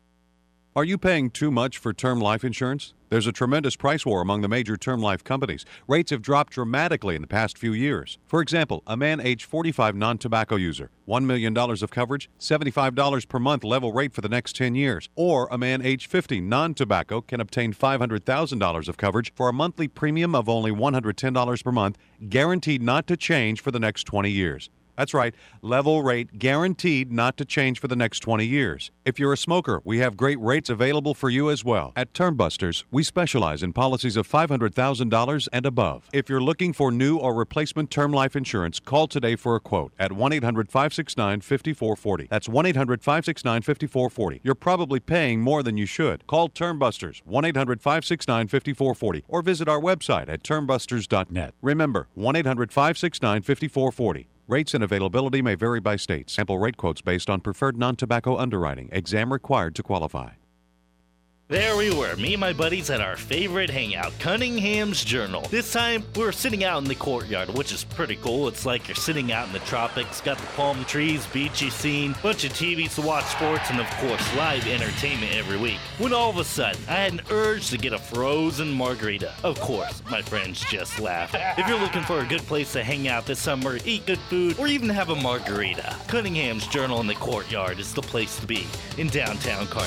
S19: Are you paying too much for term life insurance? There's a tremendous price war among the major term life companies. Rates have dropped dramatically in the past few years. For example, a man age forty-five non-tobacco user, one million dollars of coverage, seventy-five dollars per month level rate for the next ten years. Or a man age fifty non-tobacco can obtain five hundred thousand dollars of coverage for a monthly premium of only one hundred ten dollars per month, guaranteed not to change for the next twenty years. That's right, level rate guaranteed not to change for the next twenty years. If you're a smoker, we have great rates available for you as well. At TermBusters, we specialize in policies of five hundred thousand dollars and above. If you're looking for new or replacement term life insurance, call today for a quote at one eight hundred five six nine five four four zero. That's one eight hundred five six nine five four four zero. You're probably paying more than you should. Call TermBusters, one eight hundred five six nine five four four zero, or visit our website at term busters dot net. Remember, one eight hundred five six nine five four four zero. Rates and availability may vary by state. Sample rate quotes based on preferred non-tobacco underwriting. Exam required to qualify.
S20: There we were, me and my buddies at our favorite hangout, Cunningham's Journal. This time, we were sitting out in the courtyard, which is pretty cool. It's like you're sitting out in the tropics, got the palm trees, beachy scene, bunch of T Vs to watch sports, and of course, live entertainment every week. When all of a sudden, I had an urge to get a frozen margarita. Of course, my friends just laughed. If you're looking for a good place to hang out this summer, eat good food, or even have a margarita, Cunningham's Journal in the courtyard is the place to be in downtown Kearney.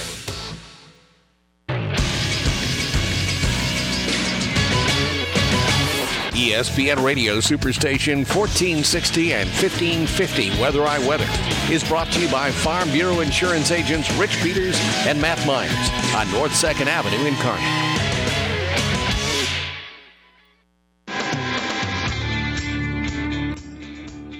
S21: E S P N Radio Superstation fourteen sixty and fifteen fifty Weather I Weather is brought to you by Farm Bureau Insurance agents Rich Peters and Matt Myers on North second Avenue in Kearney.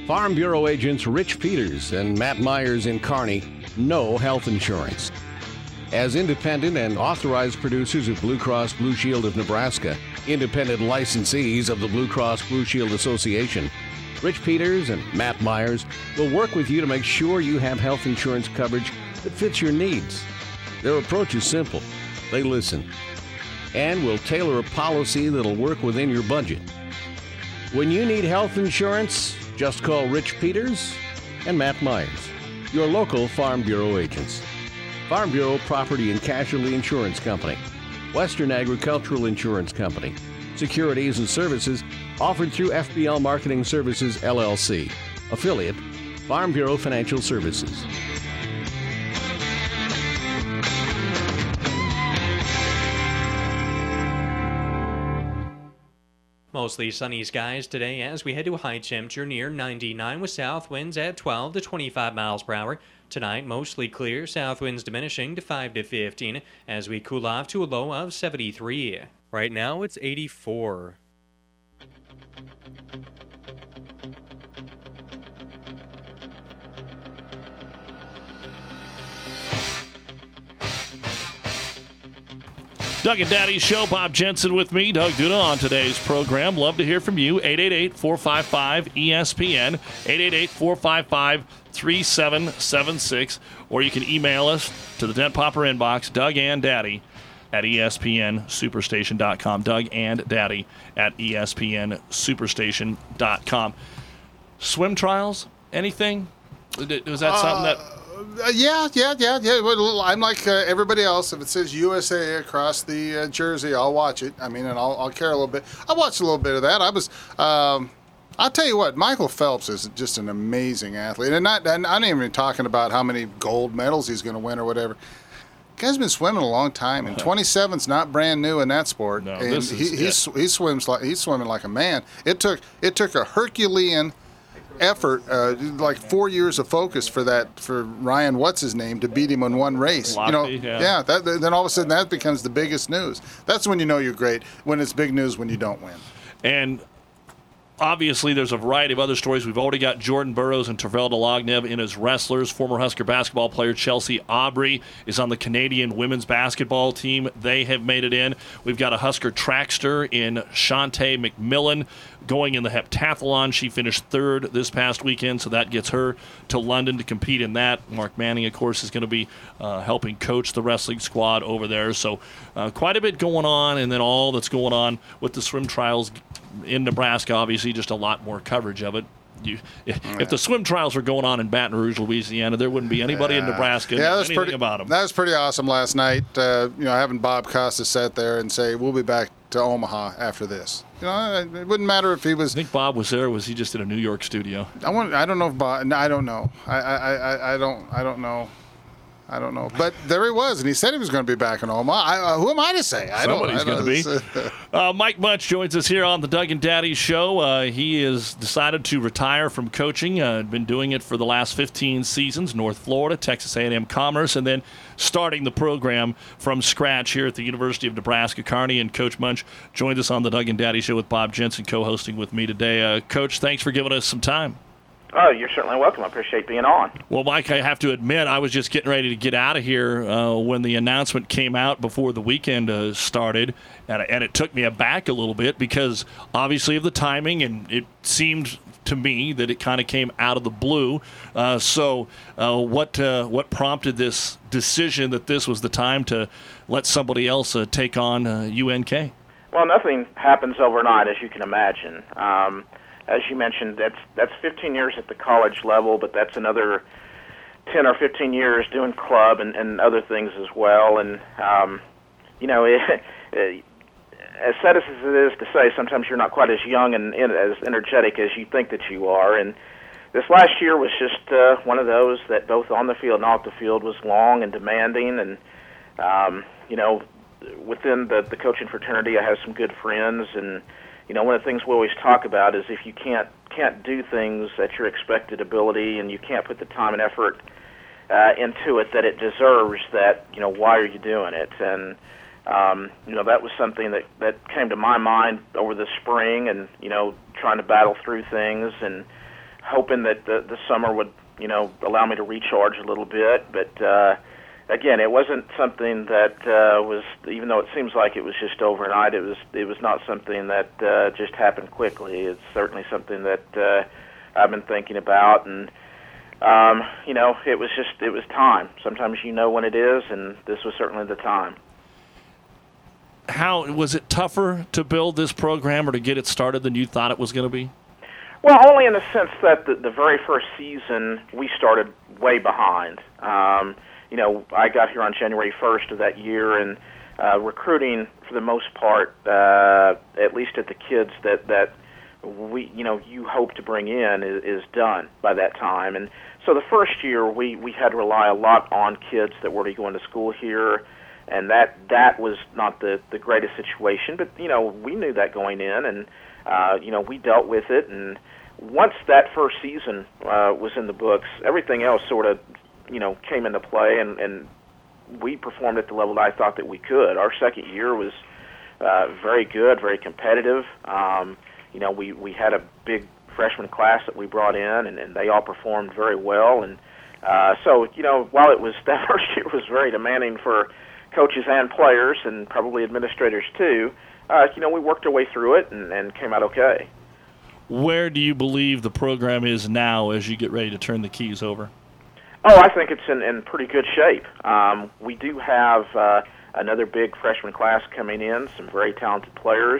S21: Farm Bureau agents Rich Peters and Matt Myers in Kearney know health insurance. As independent and authorized producers of Blue Cross Blue Shield of Nebraska, independent licensees of the Blue Cross Blue Shield Association, Rich Peters and Matt Myers will work with you to make sure you have health insurance coverage that fits your needs. Their approach is simple. They listen and will tailor a policy that'll work within your budget. When you need health insurance, just call Rich Peters and Matt Myers, your local Farm Bureau agents. Farm Bureau Property and Casualty Insurance Company, Western Agricultural Insurance Company, securities and services offered through F B L Marketing Services, L L C, affiliate, Farm Bureau Financial Services.
S17: Mostly sunny skies today as we head to a high temperature near ninety-nine with south winds at twelve to twenty-five miles per hour. Tonight, mostly clear, south winds diminishing to five to fifteen as we cool off to a low of seventy-three.
S6: Right now, it's eighty-four.
S7: Doug and Daddy Show. Bob Jensen with me, Doug Duda, on today's program. Love to hear from you. eight eight eight, four five five, E S P N, eight eight eight, four five five, three seven seven six, or you can email us to the Dent Popper inbox, Doug and Daddy at E S P N superstation dot com. Doug and Daddy at E S P N superstation dot com. Swim trials? Anything? Was that something that...
S8: Uh, yeah, yeah, yeah, yeah. Well, I'm like uh, everybody else. If it says U S A across the uh, jersey, I'll watch it. I mean, and I'll, I'll care a little bit. I watched a little bit of that. I was, um, I'll tell you what, Michael Phelps is just an amazing athlete. And, not, and I'm not even talking about how many gold medals he's going to win or whatever. Guy's been swimming a long time, and twenty-seven's not brand new in that sport.
S7: No,
S8: and
S7: this is,
S8: he, he, sw- he swims like he's swimming like a man. It took it took a Herculean effort, uh, like four years of focus for that for Ryan what's his name to beat him in one race.
S7: Lochte,
S8: you know,
S7: yeah.
S8: yeah. That, then all of a sudden that becomes the biggest news. That's when you know you're great. When it's big news when you don't win.
S7: And obviously, there's a variety of other stories. We've already got Jordan Burroughs and Tervel Delognev in as wrestlers. Former Husker basketball player Chelsea Aubrey is on the Canadian women's basketball team. They have made it in. We've got a Husker trackster in Shantae McMillan going in the heptathlon. She finished third this past weekend, so that gets her to London to compete in that. Mark Manning, of course, is going to be uh, helping coach the wrestling squad over there. So uh, quite a bit going on, and then all that's going on with the swim trials in Nebraska, obviously just a lot more coverage of it. You, if,
S8: yeah.
S7: if the swim trials were going on in Baton Rouge, Louisiana, there wouldn't be anybody
S8: yeah.
S7: in Nebraska
S8: yeah,
S7: anything
S8: pretty,
S7: about them.
S8: That was pretty awesome last night. Uh, you know, having Bob Costa sit there and say, "We'll be back to Omaha after this." You know, it wouldn't matter if he was.
S7: I think Bob was there. Or was he just in a New York studio?
S8: I want. I don't know if Bob. I don't know. I. I. I, I don't. I don't know. I don't know. But there he was, and he said he was going to be back in Omaha. I, uh, who am I to say? I
S7: Somebody's
S8: don't.
S7: going to be. uh, Mike Munch joins us here on the Doug and Daddy Show. Uh, he has decided to retire from coaching. Uh, been doing it for the last fifteen seasons. North Florida, Texas A and M Commerce, and then starting the program from scratch here at the University of Nebraska Kearney. And Coach Munch joined us on the Doug and Daddy Show with Bob Jensen co-hosting with me today. Uh, Coach, thanks for giving us some time.
S1: Oh, you're certainly welcome. I appreciate being on.
S7: Well, Mike, I have to admit, I was just getting ready to get out of here uh, when the announcement came out before the weekend uh, started, and, and it took me aback a little bit because, obviously, of the timing, and it seemed to me that it kind of came out of the blue. Uh, so uh, what uh, what prompted this decision that this was the time to let somebody else uh, take on uh, U N K?
S1: Well, nothing happens overnight, as you can imagine. Um As you mentioned, that's that's fifteen years at the college level, but that's another ten or fifteen years doing club and, and other things as well. And, um, you know, it, it, as sad as it is to say, sometimes you're not quite as young and, and as energetic as you think that you are. And this last year was just uh, one of those that both on the field and off the field was long and demanding. And, um, you know, within the, the coaching fraternity, I have some good friends, and you know, one of the things we always talk about is if you can't can't do things at your expected ability and you can't put the time and effort uh, into it that it deserves, that, you know, why are you doing it? And, um, you know, that was something that, that came to my mind over the spring and, you know, trying to battle through things and hoping that the, the summer would, you know, allow me to recharge a little bit. But uh, again, it wasn't something that uh, was, even though it seems like it was just overnight, it was it was not something that uh, just happened quickly. It's certainly something that uh, I've been thinking about, and um, you know, it was just it was time. Sometimes you know when it is, and this was certainly the time.
S7: How was it tougher to build this program or to get it started than you thought it was going to be?
S1: Well, only in the sense that the, the very first season we started way behind. Um, you know, I got here on January first of that year, and uh, recruiting for the most part, uh, at least at the kids that that we, you know, you hope to bring in is, is done by that time. And so the first year we we had to rely a lot on kids that were going to school here. And that that was not the, the greatest situation, but, you know, we knew that going in, and, uh, you know, we dealt with it. And once that first season uh, was in the books, everything else sort of, you know, came into play, and, and we performed at the level that I thought that we could. Our second year was uh, very good, very competitive. Um, you know, we, we had a big freshman class that we brought in, and, and they all performed very well. And uh, so, you know, while it was that first year was very demanding for coaches and players, and probably administrators too, uh, you know, we worked our way through it and, and came out okay.
S7: Where do you believe the program is now as you get ready to turn the keys over?
S1: Oh, I think it's in, in pretty good shape. Um, we do have uh, another big freshman class coming in, some very talented players.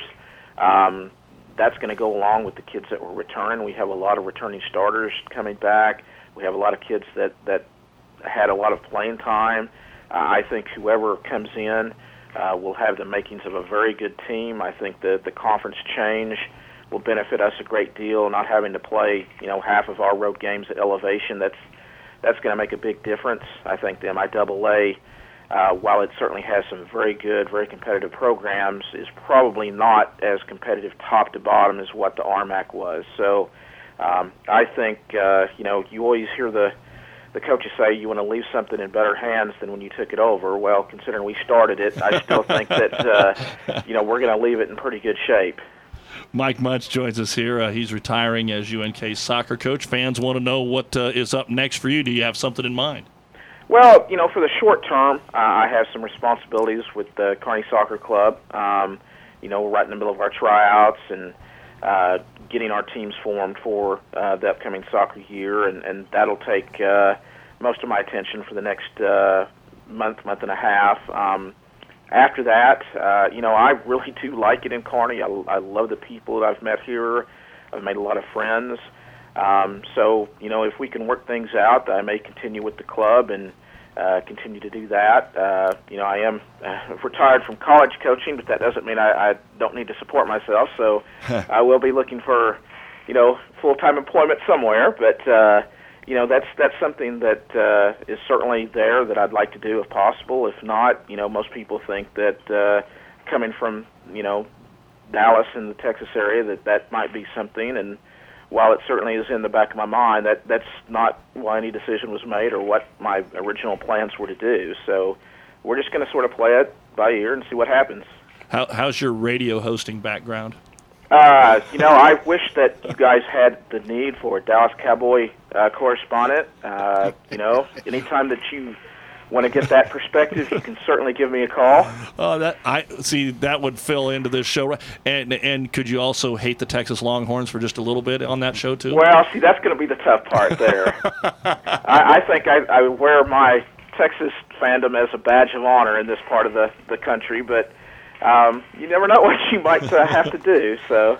S1: Um, that's going to go along with the kids that will return. We have a lot of returning starters coming back. We have a lot of kids that, that had a lot of playing time. Uh, I think whoever comes in uh, will have the makings of a very good team. I think the the conference change will benefit us a great deal, not having to play, you know, half of our road games at elevation. That's that's going to make a big difference. I think the M I double A, uh, while it certainly has some very good, very competitive programs, is probably not as competitive top to bottom as what the R M A C was. So um, I think, uh, you know, you always hear the The coaches say you want to leave something in better hands than when you took it over. Well, considering we started it, I still think that uh, you know, we're going to leave it in pretty good shape.
S7: Mike Munch joins us here. Uh, he's retiring as U N K soccer coach. Fans want to know what uh, is up next for you. Do you have something in mind?
S1: Well, you know, for the short term, uh, I have some responsibilities with the Kearney Soccer Club. Um, you know, we're right in the middle of our tryouts and uh, getting our teams formed for uh, the upcoming soccer year, and, and that'll take uh, most of my attention for the next uh, month, month and a half. Um, after that, uh, you know, I really do like it in Kearney. I, I love the people that I've met here. I've made a lot of friends. Um, so, you know, if we can work things out, I may continue with the club and uh, continue to do that. Uh, you know, I am uh, retired from college coaching, but that doesn't mean I, I don't need to support myself. So I will be looking for, you know, full-time employment somewhere. But, uh, you know, that's that's something that uh, is certainly there that I'd like to do if possible. If not, you know, most people think that uh, coming from, you know, Dallas in the Texas area, that that might be something. And while it certainly is in the back of my mind, that that's not why any decision was made or what my original plans were to do. So we're just going to sort of play it by ear and see what happens.
S7: How, how's your radio hosting background?
S1: Uh, you know, I wish that you guys had the need for a Dallas Cowboy uh, correspondent. Uh, you know, anytime that you want to get that perspective, you can certainly give me a call.
S7: Oh, that I see. That would fill into this show, right? And and could you also hate the Texas Longhorns for just a little bit on that show too?
S1: Well, see, that's going to be the tough part there. I, I think I, I wear my Texas fandom as a badge of honor in this part of the the country, but um, you never know what you might uh, have to do. So.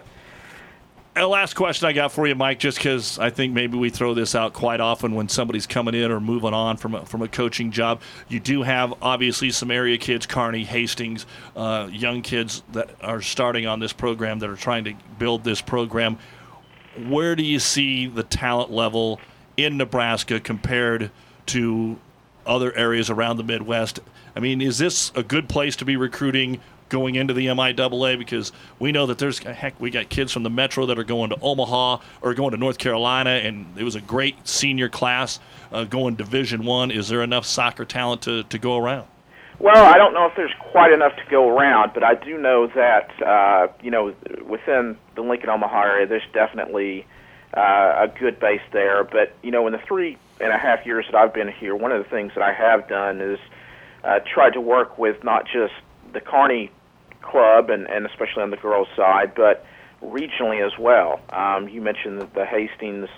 S7: And last question I got for you, Mike, just because I think maybe we throw this out quite often when somebody's coming in or moving on from a, from a coaching job. You do have, obviously, some area kids, Kearney, Hastings, uh, young kids that are starting on this program that are trying to build this program. Where do you see the talent level in Nebraska compared to other areas around the Midwest? I mean, is this a good place to be recruiting going into the M I double A, because we know that there's, heck, we got kids from the Metro that are going to Omaha or going to North Carolina, and it was a great senior class uh, going Division One. Is there enough soccer talent to, to go around?
S1: Well, I don't know if there's quite enough to go around, but I do know that, uh, you know, within the Lincoln Omaha area, there's definitely uh, a good base there. But, you know, in the three and a half years that I've been here, one of the things that I have done is uh, tried to work with not just the Kearney club, and, and especially on the girls' side, but regionally as well. Um, you mentioned the, the Hastings,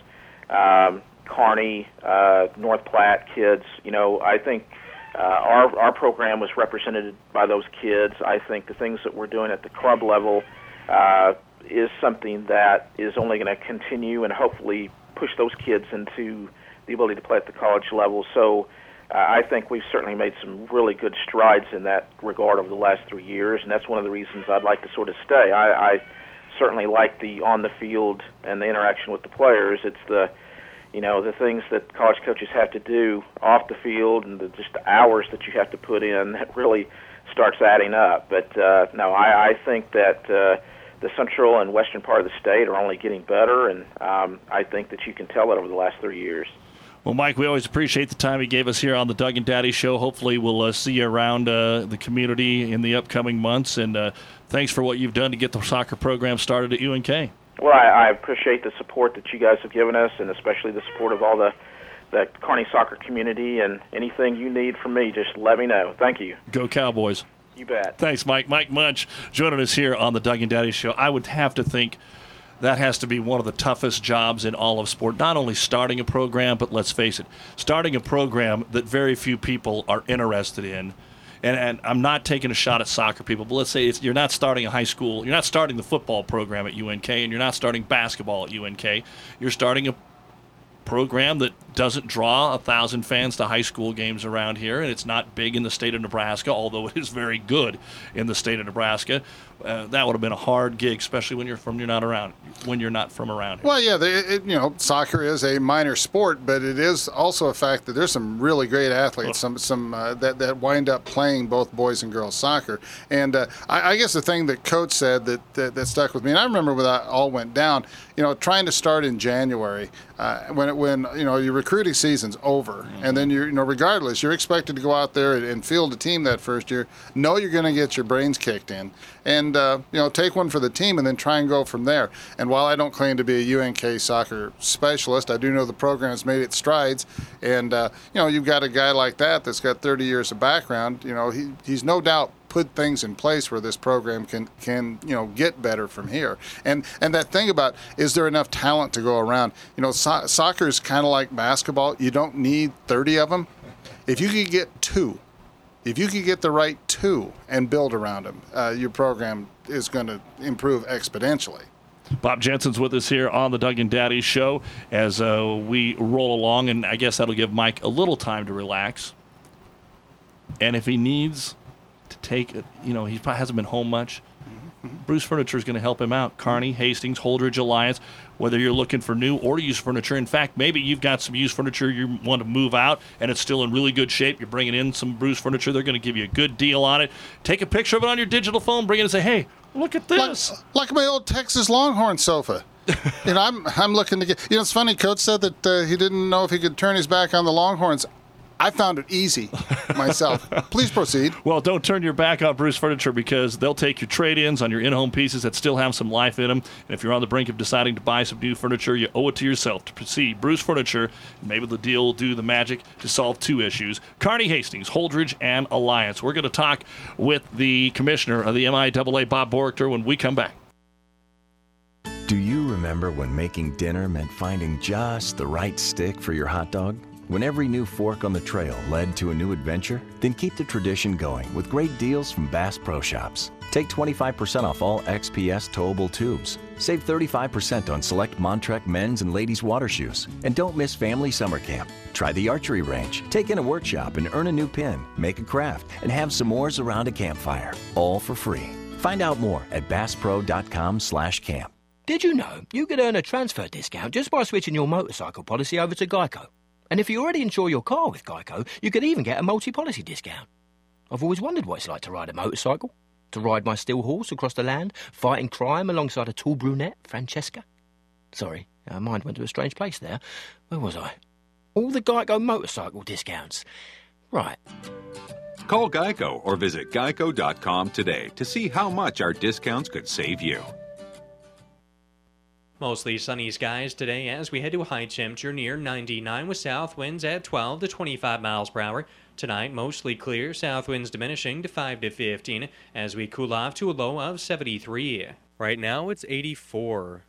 S1: um, Kearney, uh, North Platte kids. You know, I think uh, our our program was represented by those kids. I think the things that we're doing at the club level uh, is something that is only going to continue and hopefully push those kids into the ability to play at the college level. So uh, I think we've certainly made some really good strides in that regard over the last three years, and that's one of the reasons I'd like to sort of stay. I, I certainly like the on the field and the interaction with the players. It's the you know, the things that college coaches have to do off the field and the, just the hours that you have to put in that really starts adding up. But, uh, no, I, I think that uh, the central and western part of the state are only getting better, and um, I think that you can tell it over the last three years.
S7: Well, Mike, we always appreciate the time you gave us here on the Doug and Daddy Show. Hopefully we'll uh, see you around uh, the community in the upcoming months, and uh, thanks for what you've done to get the soccer program started at U N K.
S1: Well, I, I appreciate the support that you guys have given us, and especially the support of all the, the Kearney soccer community. And anything you need from me, just let me know. Thank you.
S7: Go Cowboys.
S1: You bet.
S7: Thanks, Mike. Mike Munch joining us here on the Doug and Daddy Show. I would have to think that has to be one of the toughest jobs in all of sport. Not only starting a program, but let's face it, starting a program that very few people are interested in. And, and I'm not taking a shot at soccer people, but let's say it's, you're not starting a high school, you're not starting the football program at U N K, and you're not starting basketball at U N K. You're starting a program that doesn't draw a thousand fans to high school games around here, and it's not big in the state of Nebraska, although it is very good in the state of Nebraska. Uh, that would have been a hard gig, especially when you're from you're not around when you're not from around here.
S8: Well, yeah, they, it, you know, soccer is a minor sport, but it is also a fact that there's some really great athletes, some some uh, that that wind up playing both boys and girls soccer. And uh, I, I guess the thing that Coach said that, that that stuck with me, and I remember when that all went down, you know, trying to start in January uh, when it, when you know your recruiting season's over, mm-hmm. and then you're you know regardless you're expected to go out there and, and field a team that first year, know you're going to get your brains kicked in. And, uh, you know, take one for the team and then try and go from there. And while I don't claim to be a U N K soccer specialist, I do know the program has made its strides. And, uh, you know, you've got a guy like that that's got thirty years of background. You know, he, he's no doubt put things in place where this program can, can you know, get better from here. And and that thing about, is there enough talent to go around? You know, so- soccer is kind of like basketball. You don't need thirty of them. If you could get two, If you could get the right two and build around them, uh, your program is going to improve exponentially.
S7: Bob Jensen's with us here on the Doug and Daddy Show as uh, we roll along, and I guess that'll give Mike a little time to relax. And if he needs to take, a, you know, he probably hasn't been home much, Bruce Furniture is going to help him out. Kearney, Hastings, Holdridge, Alliance, whether you're looking for new or used furniture. In fact, maybe you've got some used furniture you want to move out and it's still in really good shape. You're bringing in some Bruce Furniture. They're going to give you a good deal on it. Take a picture of it on your digital phone, bring it and say, hey, look at this.
S8: Like, like my old Texas Longhorn sofa. you know, I'm I'm looking to get, you know, it's funny, Coach said that uh, he didn't know if he could turn his back on the Longhorns. I found it easy myself. Please proceed.
S7: Well, don't turn your back on Bruce Furniture because they'll take your trade-ins on your in-home pieces that still have some life in them. And if you're on the brink of deciding to buy some new furniture, you owe it to yourself to proceed. Bruce Furniture, maybe the deal will do the magic to solve two issues. Kearney, Hastings, Holdridge, and Alliance. We're going to talk with the commissioner of the M I A A, Bob Borchter, when we come back.
S2: Do you remember when making dinner meant finding just the right stick for your hot dog? When every new fork on the trail led to a new adventure? Then keep the tradition going with great deals from Bass Pro Shops. Take twenty-five percent off all X P S towable tubes. Save thirty-five percent on select Montrek men's and ladies' water shoes. And don't miss family summer camp. Try the archery range, take in a workshop and earn a new pin, make a craft, and have s'mores around a campfire. All for free. Find out more at bass pro dot com slash camp.
S22: Did you know you could earn a transfer discount just by switching your motorcycle policy over to Geico? And if you already insure your car with Geico, you could even get a multi-policy discount. I've always wondered what it's like to ride a motorcycle, to ride my steel horse across the land, fighting crime alongside a tall brunette, Francesca. Sorry, my mind went to a strange place there. Where was I? All the Geico motorcycle discounts. Right.
S23: Call Geico or visit geico dot com today to see how much our discounts could save you.
S17: Mostly sunny skies today as we head to a high temperature near ninety-nine with south winds at twelve to twenty-five miles per hour. Tonight, mostly clear, south winds diminishing to five to fifteen as we cool off to a low of seventy-three.
S3: Right now, it's eighty-four.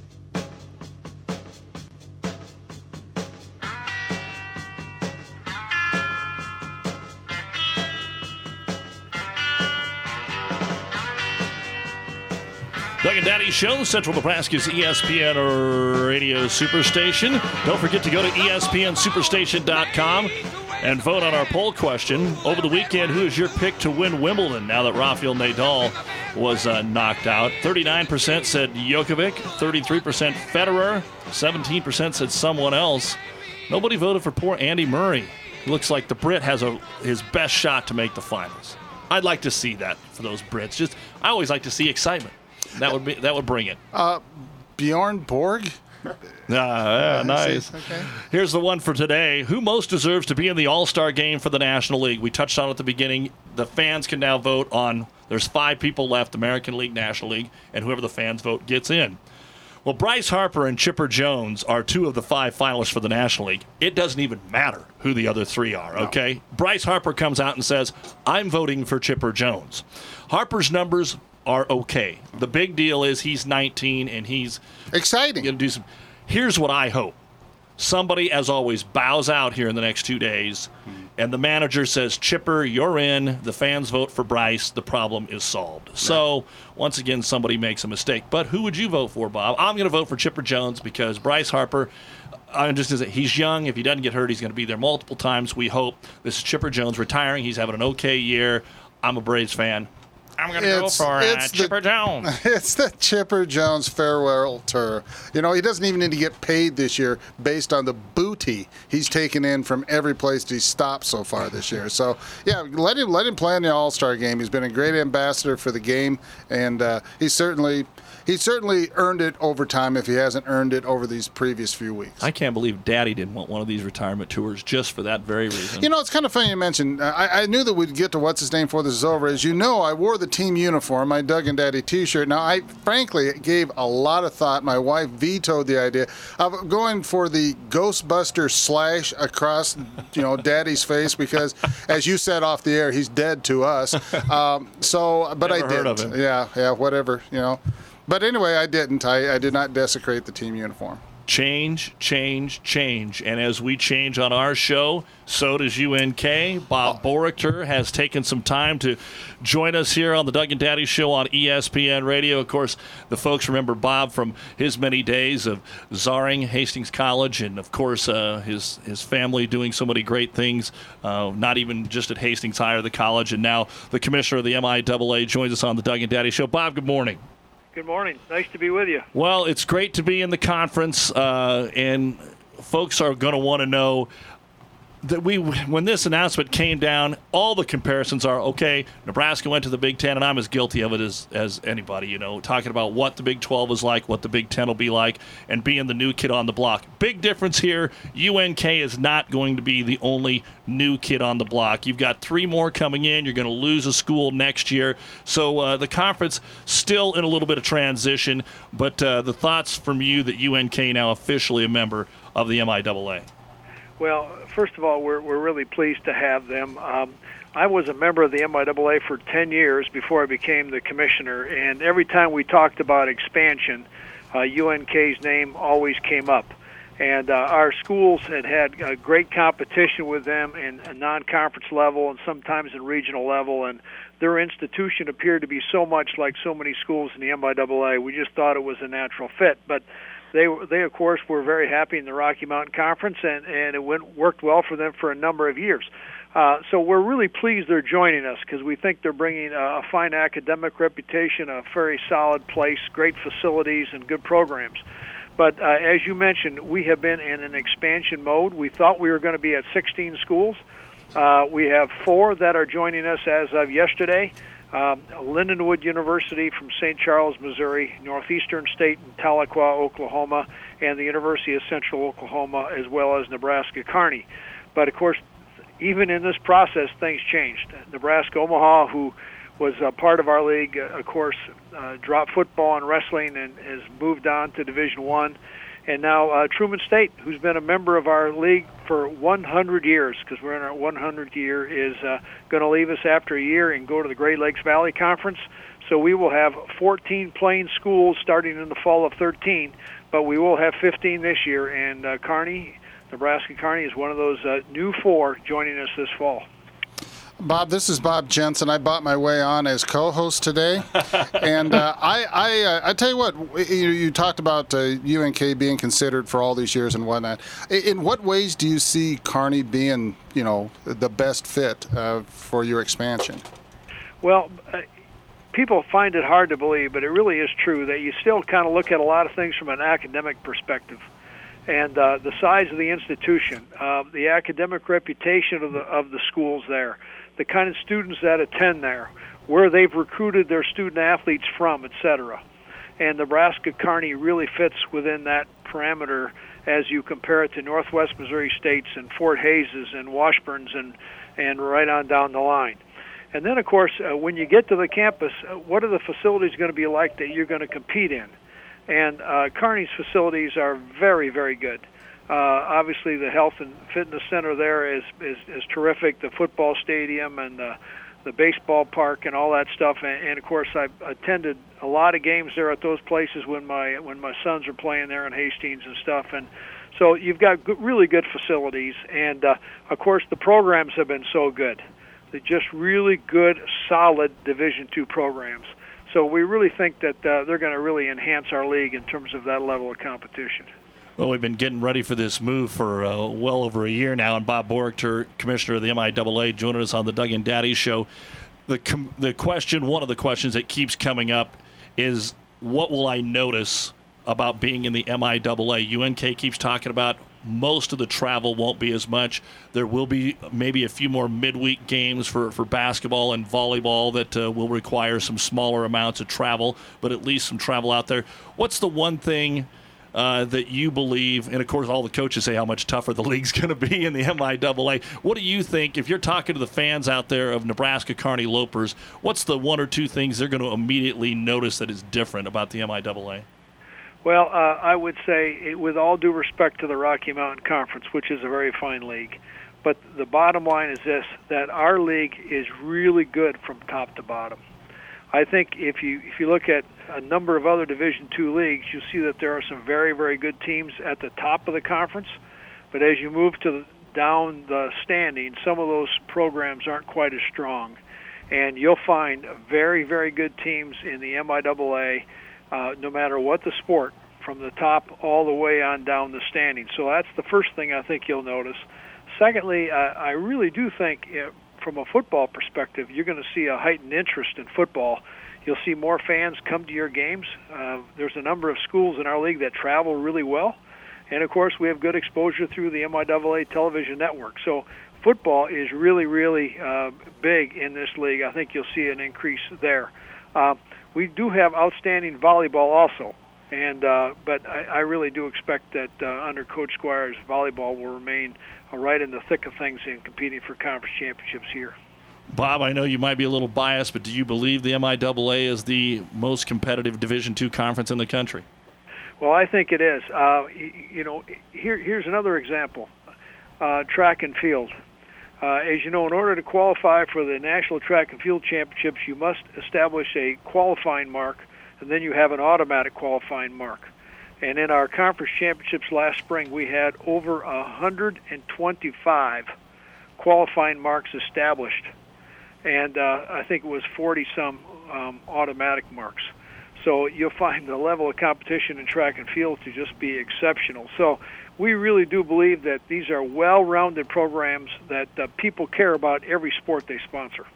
S7: Doug and Daddy Show, Central Nebraska's E S P N Radio Superstation. Don't forget to go to E S P N superstation dot com and vote on our poll question. Over the weekend, who is your pick to win Wimbledon now that Rafael Nadal was uh, knocked out? thirty-nine percent said Djokovic, thirty-three percent Federer, seventeen percent said someone else. Nobody voted for poor Andy Murray. It looks like the Brit has a, his best shot to make the finals. I'd like to see that for those Brits. Just I always like to see excitement. That would be that would bring it.
S8: Uh, Bjorn Borg.
S7: Ah, yeah, nice. Okay. Here's the one for today. Who most deserves to be in the All-Star game for the National League? We touched on it at the beginning. The fans can now vote on. There's five people left: American League, National League, and whoever the fans vote gets in. Well, Bryce Harper and Chipper Jones are two of the five finalists for the National League. It doesn't even matter who the other three are. Okay, no. Bryce Harper comes out and says, "I'm voting for Chipper Jones." Harper's numbers are okay. The big deal is he's nineteen and he's
S8: exciting.
S7: Gonna do some. Here's what I hope: somebody, as always, bows out here in the next two days, hmm. and the manager says, "Chipper, you're in." The fans vote for Bryce. The problem is solved. Right. So once again, somebody makes a mistake. But who would you vote for, Bob? I'm going to vote for Chipper Jones because Bryce Harper. I'm just going to say he's young. If he doesn't get hurt, he's going to be there multiple times. We hope. This is Chipper Jones retiring. He's having an okay year. I'm a Braves fan. I'm going to go for uh, Chipper the, Jones.
S8: It's the Chipper Jones farewell tour. You know, he doesn't even need to get paid this year based on the booty he's taken in from every place he's stopped so far this year. So, yeah, let him let him play in the All-Star game. He's been a great ambassador for the game, and uh, he's certainly he certainly earned it over time if he hasn't earned it over these previous few weeks.
S7: I can't believe Daddy didn't want one of these retirement tours just for that very reason.
S8: You know, it's kind of funny you mentioned. Uh, I, I knew that we'd get to what's his name before this is over. As you know, I wore the team uniform, my Doug and Daddy T-shirt. Now, I frankly gave a lot of thought. My wife vetoed the idea of going for the Ghostbuster slash across, you know, Daddy's face because, as you said off the air, he's dead to us. Um, so, but
S7: Never
S8: I didn't.
S7: Heard of him.
S8: Yeah, yeah, whatever, you know. But anyway, I didn't. I, I did not desecrate the team uniform.
S7: Change, change, change. And as we change on our show, so does U N K. Bob oh. Borichter has taken some time to join us here on the Doug and Daddy Show on E S P N Radio. Of course, the folks remember Bob from his many days of Zaring, Hastings College, and, of course, uh, his, his family doing so many great things, uh, not even just at Hastings High or the college. And now the commissioner of the M I A A joins us on the Doug and Daddy Show. Bob, good morning.
S4: Good morning. Nice to be with you.
S7: Well, it's great to be in the conference, uh, and folks are going to want to know that we, when this announcement came down, all the comparisons are, okay, Nebraska went to the Big Ten, and I'm as guilty of it as, as anybody, you know, talking about what the Big twelve is like, what the Big Ten will be like, and being the new kid on the block. Big difference here, U N K is not going to be the only new kid on the block. You've got three more coming in. You're going to lose a school next year. So uh, the conference still in a little bit of transition, but uh, the thoughts from you that U N K now officially a member of the M I A A.
S4: Well, first of all, we're we're really pleased to have them. Um, I was a member of the M I A A for ten years before I became the commissioner, and every time we talked about expansion, uh, U N K's name always came up. And uh, our schools had had uh, great competition with them in a non-conference level and sometimes in regional level, and their institution appeared to be so much like so many schools in the M I A A. We just thought it was a natural fit. But They, they of course, were very happy in the Rocky Mountain Conference, and, and it went, worked well for them for a number of years. Uh, so we're really pleased they're joining us because we think they're bringing a, a fine academic reputation, a very solid place, great facilities, and good programs. But uh, as you mentioned, we have been in an expansion mode. We thought we were going to be at sixteen schools. Uh, we have four that are joining us as of yesterday. Um, Lindenwood University from Saint Charles, Missouri, Northeastern State in Tahlequah, Oklahoma, and the University of Central Oklahoma, as well as Nebraska Kearney. But, of course, even in this process, things changed. Nebraska Omaha, who was a part of our league, uh, of course, uh, dropped football and wrestling and has moved on to Division One. And now uh, Truman State, who's been a member of our league for one hundred years, because we're in our one hundredth year, is uh, going to leave us after a year and go to the Great Lakes Valley Conference. So we will have fourteen playing schools starting in the fall of thirteen, but we will have fifteen this year. And uh, Kearney, Nebraska Kearney, is one of those uh, new four joining us this fall.
S8: Bob, this is Bob Jensen. I bought my way on as co-host today, and uh, I, I, uh, I tell you what, you, you talked about uh, U N K being considered for all these years and whatnot. In what ways do you see Kearney being, you know, the best fit uh, for your expansion?
S4: Well, uh, people find it hard to believe, but it really is true that you still kind of look at a lot of things from an academic perspective. And uh, the size of the institution, uh, the academic reputation of the of the schools there, the kind of students that attend there, where they've recruited their student athletes from, et cetera. And Nebraska Kearney really fits within that parameter as you compare it to Northwest Missouri States and Fort Hays's and Washburn's and, and right on down the line. And then, of course, uh, when you get to the campus, uh, what are the facilities going to be like that you're going to compete in? And uh, Kearney's facilities are very, very good. Uh, obviously, the health and fitness center there is, is, is terrific. The football stadium and the, the baseball park and all that stuff. And, and of course, I attended a lot of games there at those places when my when my sons are playing there in Hastings and stuff. And so you've got good, really good facilities. And uh, of course, the programs have been so good. They're just really good, solid Division two programs. So we really think that uh, they're going to really enhance our league in terms of that level of competition.
S7: Well, we've been getting ready for this move for uh, well over a year now, and Bob Borchter, commissioner of the M I A A, joining us on the Doug and Daddy Show. The com- the question, one of the questions that keeps coming up is, what will I notice about being in the M I A A? U N K keeps talking about most of the travel won't be as much. There will be maybe a few more midweek games for, for basketball and volleyball that uh, will require some smaller amounts of travel, but at least some travel out there. What's the one thing uh, that you believe, and of course all the coaches say how much tougher the league's going to be in the M I A A. What do you think, if you're talking to the fans out there of Nebraska Kearney Lopers, what's the one or two things they're going to immediately notice that is different about the M I A A?
S4: Well, uh, I would say, with all due respect to the Rocky Mountain Conference, which is a very fine league, but the bottom line is this, that our league is really good from top to bottom. I think if you if you look at a number of other Division two leagues, you'll see that there are some very, very good teams at the top of the conference, but as you move to the, down the standings, some of those programs aren't quite as strong. And you'll find very, very good teams in the M I A A, Uh, no matter what the sport, from the top all the way on down the standings. So that's the first thing I think you'll notice. Secondly, uh, I really do think, uh, from a football perspective, you're going to see a heightened interest in football. You'll see more fans come to your games. Uh, there's a number of schools in our league that travel really well. And, of course, we have good exposure through the M I A A television network. So football is really, really uh, big in this league. I think you'll see an increase there. Uh, We do have outstanding volleyball also, and uh, but I, I really do expect that uh, under Coach Squires, volleyball will remain uh, right in the thick of things in competing for conference championships here.
S7: Bob, I know you might be a little biased, but do you believe the M I A A is the most competitive Division two conference in the country?
S4: Well, I think it is. Uh, you, you know, here here's another example: uh, track and field. Uh, as you know, in order to qualify for the National Track and Field Championships, you must establish a qualifying mark, and then you have an automatic qualifying mark. And in our conference championships last spring, we had over one hundred twenty-five qualifying marks established, and uh, I think it was forty-some um, automatic marks. So you'll find the level of competition in track and field to just be exceptional. So we really do believe that these are well-rounded programs that uh, people care about every sport they sponsor.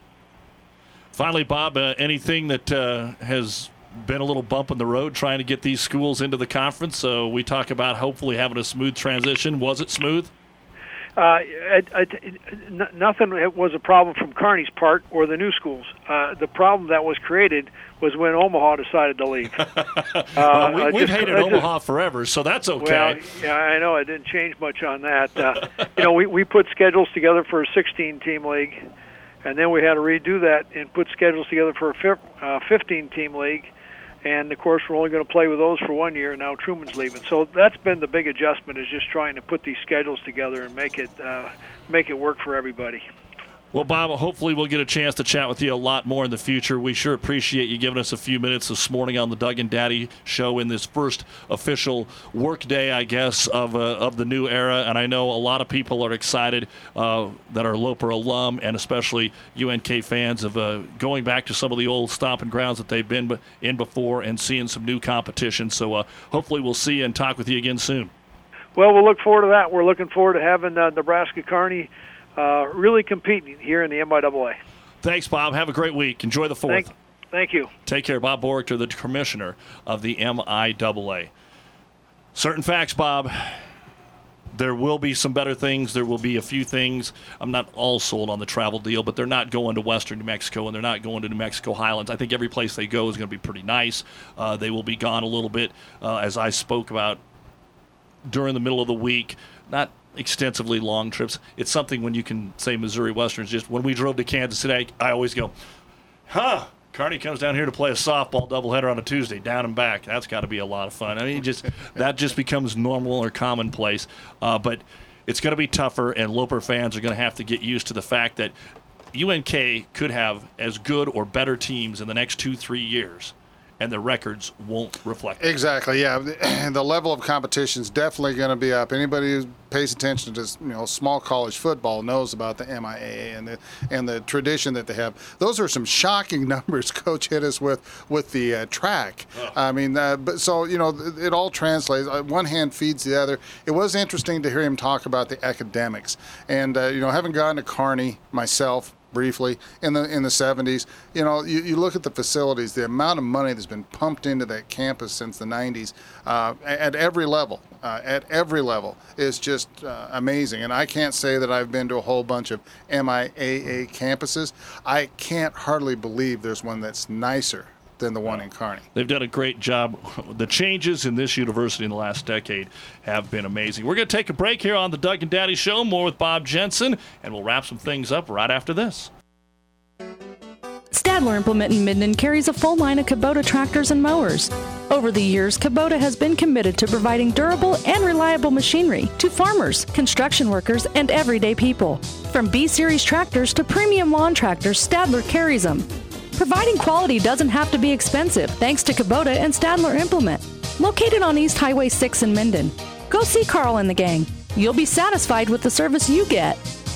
S7: Finally, Bob, uh, anything that uh, has been a little bump in the road trying to get these schools into the conference? So we talk about hopefully having a smooth transition. Was it smooth?
S4: Uh, it, it, it, nothing was a problem from Kearney's part or the new schools. Uh, the problem that was created was when Omaha decided to leave. uh,
S7: well, we, we've
S4: just,
S7: hated
S4: just,
S7: Omaha forever, so that's okay.
S4: Well, yeah, I know. It didn't change much on that. Uh, you know, we, we put schedules together for a sixteen-team league, and then we had to redo that and put schedules together for a fifteen-team league. And, of course, we're only going to play with those for one year, and now Truman's leaving. So that's been the big adjustment, is just trying to put these schedules together and make it uh, make it work for everybody.
S7: Well, Bob, hopefully we'll get a chance to chat with you a lot more in the future. We sure appreciate you giving us a few minutes this morning on the Doug and Daddy Show in this first official work day, I guess, of uh, of the new era. And I know a lot of people are excited uh, that are Loper alum, and especially U N K fans, of uh, going back to some of the old stomping grounds that they've been in before and seeing some new competition. So uh, hopefully we'll see you and talk with you again soon.
S4: Well, we'll look forward to that. We're looking forward to having uh, Nebraska Kearney Uh, really competing here in the M I A A.
S7: Thanks, Bob. Have a great week. Enjoy the fourth.
S4: Thank, thank you.
S7: Take care. Bob Borrichter, the commissioner of the M I A A. Certain facts, Bob. There will be some better things. There will be a few things. I'm not all sold on the travel deal, but they're not going to western New Mexico, and they're not going to New Mexico Highlands. I think every place they go is going to be pretty nice. Uh, they will be gone a little bit, uh, as I spoke about during the middle of the week. Not extensively long trips. It's something when you can say Missouri Westerns. Just when we drove to Kansas City, I, I always go, huh, Kearney comes down here to play a softball doubleheader on a Tuesday, down and back. That's got to be a lot of fun. I mean, just that just becomes normal or commonplace. Uh, but it's going to be tougher, and Loper fans are going to have to get used to the fact that U N K could have as good or better teams in the next two, three years. And the records won't reflect that.
S8: Exactly, yeah. And the level of competition is definitely going to be up. Anybody who pays attention to, you know, small college football knows about the M I A A and the and the tradition that they have. Those are some shocking numbers Coach hit us with with the uh, track. Oh. I mean, uh, but so you know, it, it all translates. One hand feeds the other. It was interesting to hear him talk about the academics, and uh, you know, having gone to Kearney myself briefly in the in the seventies, you know, you, you look at the facilities, the amount of money that's been pumped into that campus since the nineties, uh, at every level, uh, at every level is just uh, amazing. And I can't say that I've been to a whole bunch of M I A A campuses. I can't hardly believe there's one that's nicer than the one in Kearney.
S7: They've done a great job. The changes in this university in the last decade have been amazing. We're going to take a break here on the Doug and Daddy Show. More with Bob Jensen, and we'll wrap some things up right after this.
S5: Stadler Implement in Minden carries a full line of Kubota tractors and mowers. Over the years, Kubota has been committed to providing durable and reliable machinery to farmers, construction workers, and everyday people. From B-Series tractors to premium lawn tractors, Stadler carries them. Providing quality doesn't have to be expensive thanks to Kubota and Stadler Implement. Located on East Highway six in Minden. Go see Carl and the gang. You'll be satisfied with the service you get.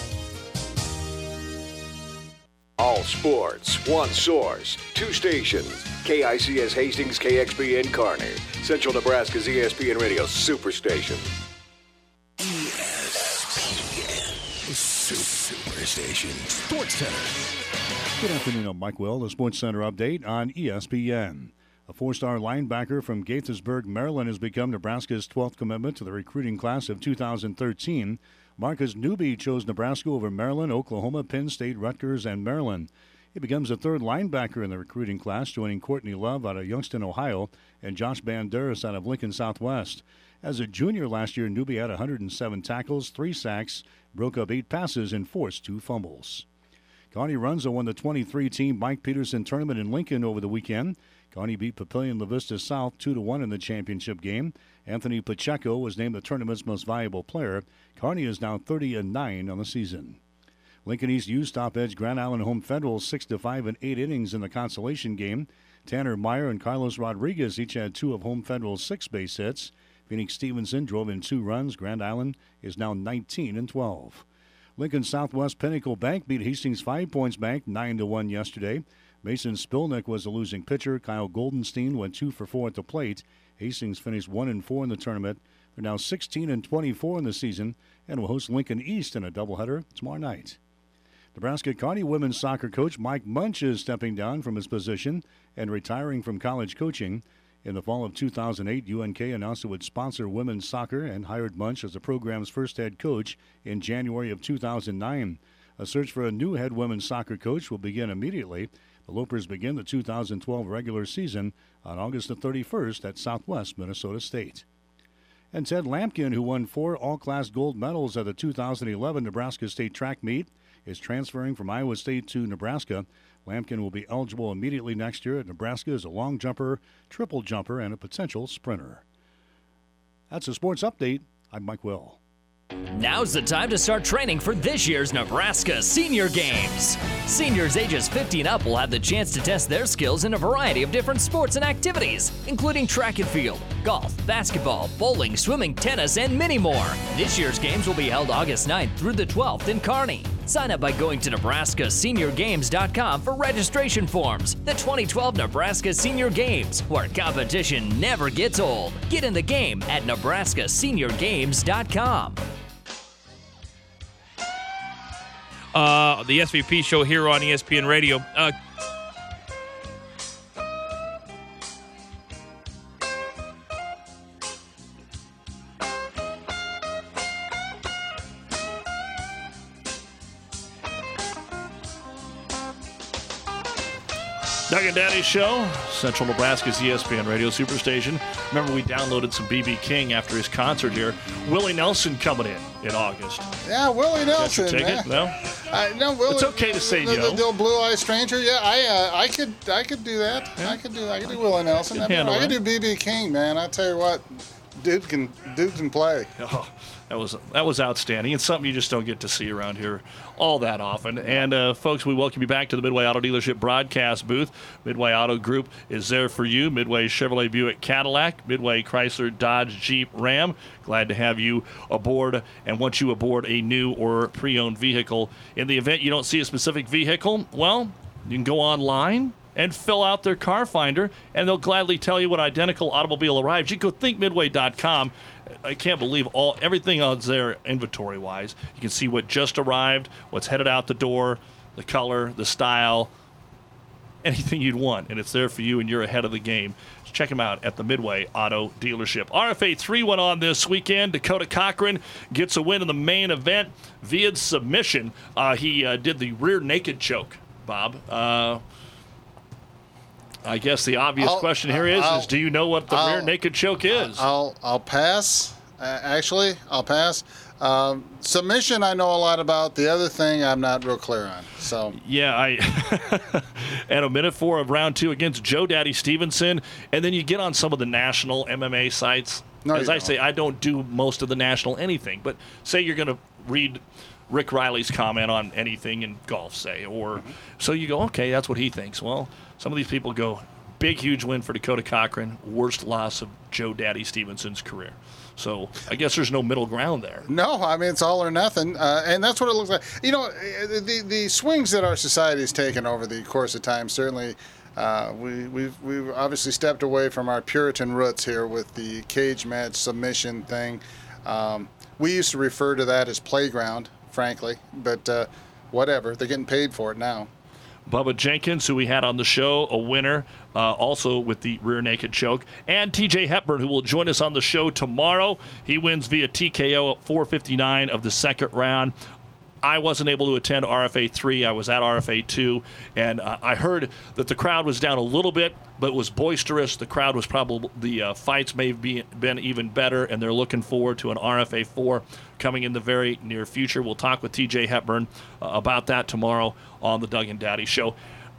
S9: All sports, one source, two stations. K I C S Hastings, K X P N Kearney. Central Nebraska's E S P N Radio Superstation.
S10: E S P N Superstation Sports Center.
S13: Good afternoon, I'm Mike Will, the Sports Center update on E S P N. A four-star linebacker from Gaithersburg, Maryland, has become Nebraska's twelfth commitment to the recruiting class of two thousand thirteen. Marcus Newby chose Nebraska over Maryland, Oklahoma, Penn State, Rutgers, and Maryland. He becomes the third linebacker in the recruiting class, joining Courtney Love out of Youngstown, Ohio, and Josh Banderas out of Lincoln Southwest. As a junior last year, Newby had one hundred seven tackles, three sacks, broke up eight passes, and forced two fumbles. Kearney Runza won the twenty-three team Mike Peterson tournament in Lincoln over the weekend. Kearney beat Papillion La Vista South two to one in the championship game. Anthony Pacheco was named the tournament's most valuable player. Kearney is now thirty and nine on the season. Lincoln East U top edge Grand Island Home Federal six to five in eight innings in the consolation game. Tanner Meyer and Carlos Rodriguez each had two of Home Federal's six base hits. Phoenix Stevenson drove in two runs. Grand Island is now nineteen and twelve. Lincoln Southwest Pinnacle Bank beat Hastings Five Points Bank nine to one yesterday. Mason Spilnick was the losing pitcher. Kyle Goldenstein went two for four at the plate. Hastings finished one and four in the tournament. They're now sixteen and twenty-four in the season and will host Lincoln East in a doubleheader tomorrow night. Nebraska Kearney women's soccer coach Mike Munch is stepping down from his position and retiring from college coaching. In the fall of two thousand eight, U N K announced it would sponsor women's soccer and hired Munch as the program's first head coach in January of two thousand nine. A search for a new head women's soccer coach will begin immediately. The Lopers begin the two thousand twelve regular season on August the thirty-first at Southwest Minnesota State. And Ted Lampkin, who won four all-class gold medals at the two thousand eleven Nebraska State track meet, is transferring from Iowa State to Nebraska. Lampkin will be eligible immediately next year at Nebraska as a long jumper, triple jumper, and a potential sprinter. That's a sports update. I'm Mike Will.
S11: Now's the time to start training for this year's Nebraska Senior Games. Seniors ages fifty and up will have the chance to test their skills in a variety of different sports and activities, including track and field, golf, basketball, bowling, swimming, tennis, and many more. This year's games will be held August ninth through the twelfth in Kearney. Sign up by going to Nebraska Senior Games dot com for registration forms. The twenty twelve Nebraska Senior Games, where competition never gets old. Get in the game at Nebraska Senior Games dot com.
S12: Uh, the S V P show here on E S P N Radio. Uh,
S7: Doug and Daddy Show, Central Nebraska's E S P N Radio Superstation. Remember, we downloaded some B B King after his concert here. Willie Nelson coming in in August.
S8: Yeah, Willie Nelson.
S7: Got your ticket?
S8: Yeah.
S7: No?
S8: I, no, Willie,
S7: It's okay to say
S8: the,
S7: no.
S8: The, the old Blue Eye Stranger. Yeah, I uh, I could I could do that.
S7: Yeah.
S8: I could do I could do Willie Nelson.
S7: Can
S8: I,
S7: handle
S8: I could
S7: that.
S8: do B B King, man. I tell you what, dude can dude can play.
S7: Oh, that was that was outstanding. It's something you just don't get to see around here all that often. And, uh, folks, we welcome you back to the Midway Auto Dealership broadcast booth. Midway Auto Group is there for you. Midway Chevrolet Buick Cadillac, Midway Chrysler Dodge Jeep Ram. Glad to have you aboard and want you aboard a new or pre-owned vehicle. In the event you don't see a specific vehicle, well, you can go online and fill out their car finder, and they'll gladly tell you what identical automobile arrived. You can go think midway dot com. I can't believe all everything else there inventory-wise. You can see what just arrived, what's headed out the door, the color, the style, anything you'd want, and it's there for you, and you're ahead of the game. Just check them out at the Midway Auto Dealership. R F A three went on this weekend. Dakota Cochran gets a win in the main event via submission. Uh, he uh, did the rear naked choke, Bob. Uh, I guess the obvious
S8: I'll,
S7: question here is,
S8: I'll,
S7: is do you know what the
S8: I'll,
S7: rear naked choke is?
S8: I'll I'll pass. Uh, actually, I'll pass. Um, submission, I know a lot about. The other thing, I'm not real clear on. So
S7: yeah, I at a minute four of round two against Joe Daddy Stevenson, and then you get on some of the national M M A sites.
S8: No,
S7: As
S8: you
S7: I
S8: don't.
S7: say, I don't do most of the national anything, but say you're going to read Rick Riley's comment on anything in golf, say, or
S8: Mm-hmm.
S7: so you go, okay, that's what he thinks. Well, some of these people go, big, huge win for Dakota Cochran, worst loss of Joe Daddy Stevenson's career. So I guess there's no middle ground there.
S8: No, I mean, it's all or nothing, uh, and that's what it looks like. You know, the the swings that our society has taken over the course of time, certainly, uh, we, we've, we've obviously stepped away from our Puritan roots here with the cage match submission thing. Um, we used to refer to that as playground, frankly, but uh, whatever. They're getting paid for it now.
S7: Bubba Jenkins, who we had on the show, a winner, uh, also with the rear naked choke. And T J Hepburn, who will join us on the show tomorrow. He wins via T K O at four fifty-nine of the second round. I wasn't able to attend R F A three. I was at R F A two, and uh, I heard that the crowd was down a little bit, but it was boisterous. The crowd was probably, the uh, fights may have be, been even better, and they're looking forward to an R F A four coming in the very near future. We'll talk with T J Hepburn uh, about that tomorrow on the Doug and Daddy Show.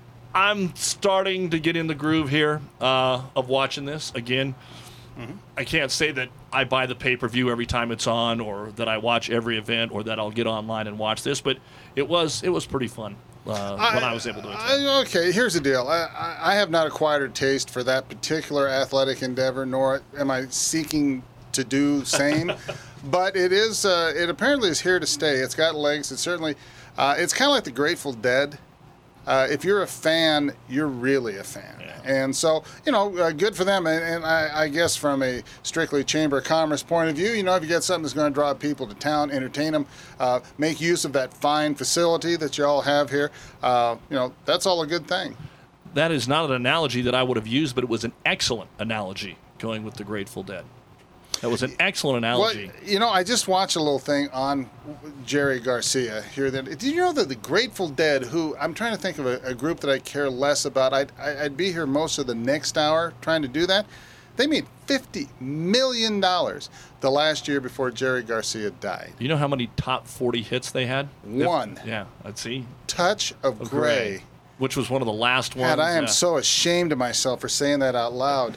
S7: I'm starting to get in the groove here uh, of watching this again. Mm-hmm. I can't say that I buy the pay-per-view every time it's on, or that I watch every event, or that I'll get online and watch this, but it was it was pretty fun uh,
S8: I,
S7: when I was able to attend.
S8: I, okay, here's the deal. I, I, I have not acquired a taste for that particular athletic endeavor, nor am I seeking to do same. But it is uh, it apparently is here to stay. It's got legs. It's certainly uh, it's kind of like the Grateful Dead. Uh, if you're a fan, you're really a fan. Yeah. And so, you know, uh, good for them. And, and I, I guess from a strictly Chamber of Commerce point of view, you know, if you get something that's going to draw people to town, entertain them, uh, make use of that fine facility that you all have here, uh, you know, that's all a good thing.
S7: That is not an analogy that I would have used, but it was an excellent analogy going with the Grateful Dead. That was an excellent analogy.
S8: Well, you know, I just watched a little thing on Jerry Garcia here. That did you know that the Grateful Dead, who I'm trying to think of a, a group that I care less about, I'd, I'd be here most of the next hour trying to do that. They made fifty million dollars the last year before Jerry Garcia died.
S7: You know how many top forty hits they had?
S8: One.
S7: Yeah, let's see.
S8: Touch of, of Grey. Grey.
S7: Which was one of the last ones.
S8: God, I am
S7: yeah.
S8: so ashamed of myself for saying that out loud.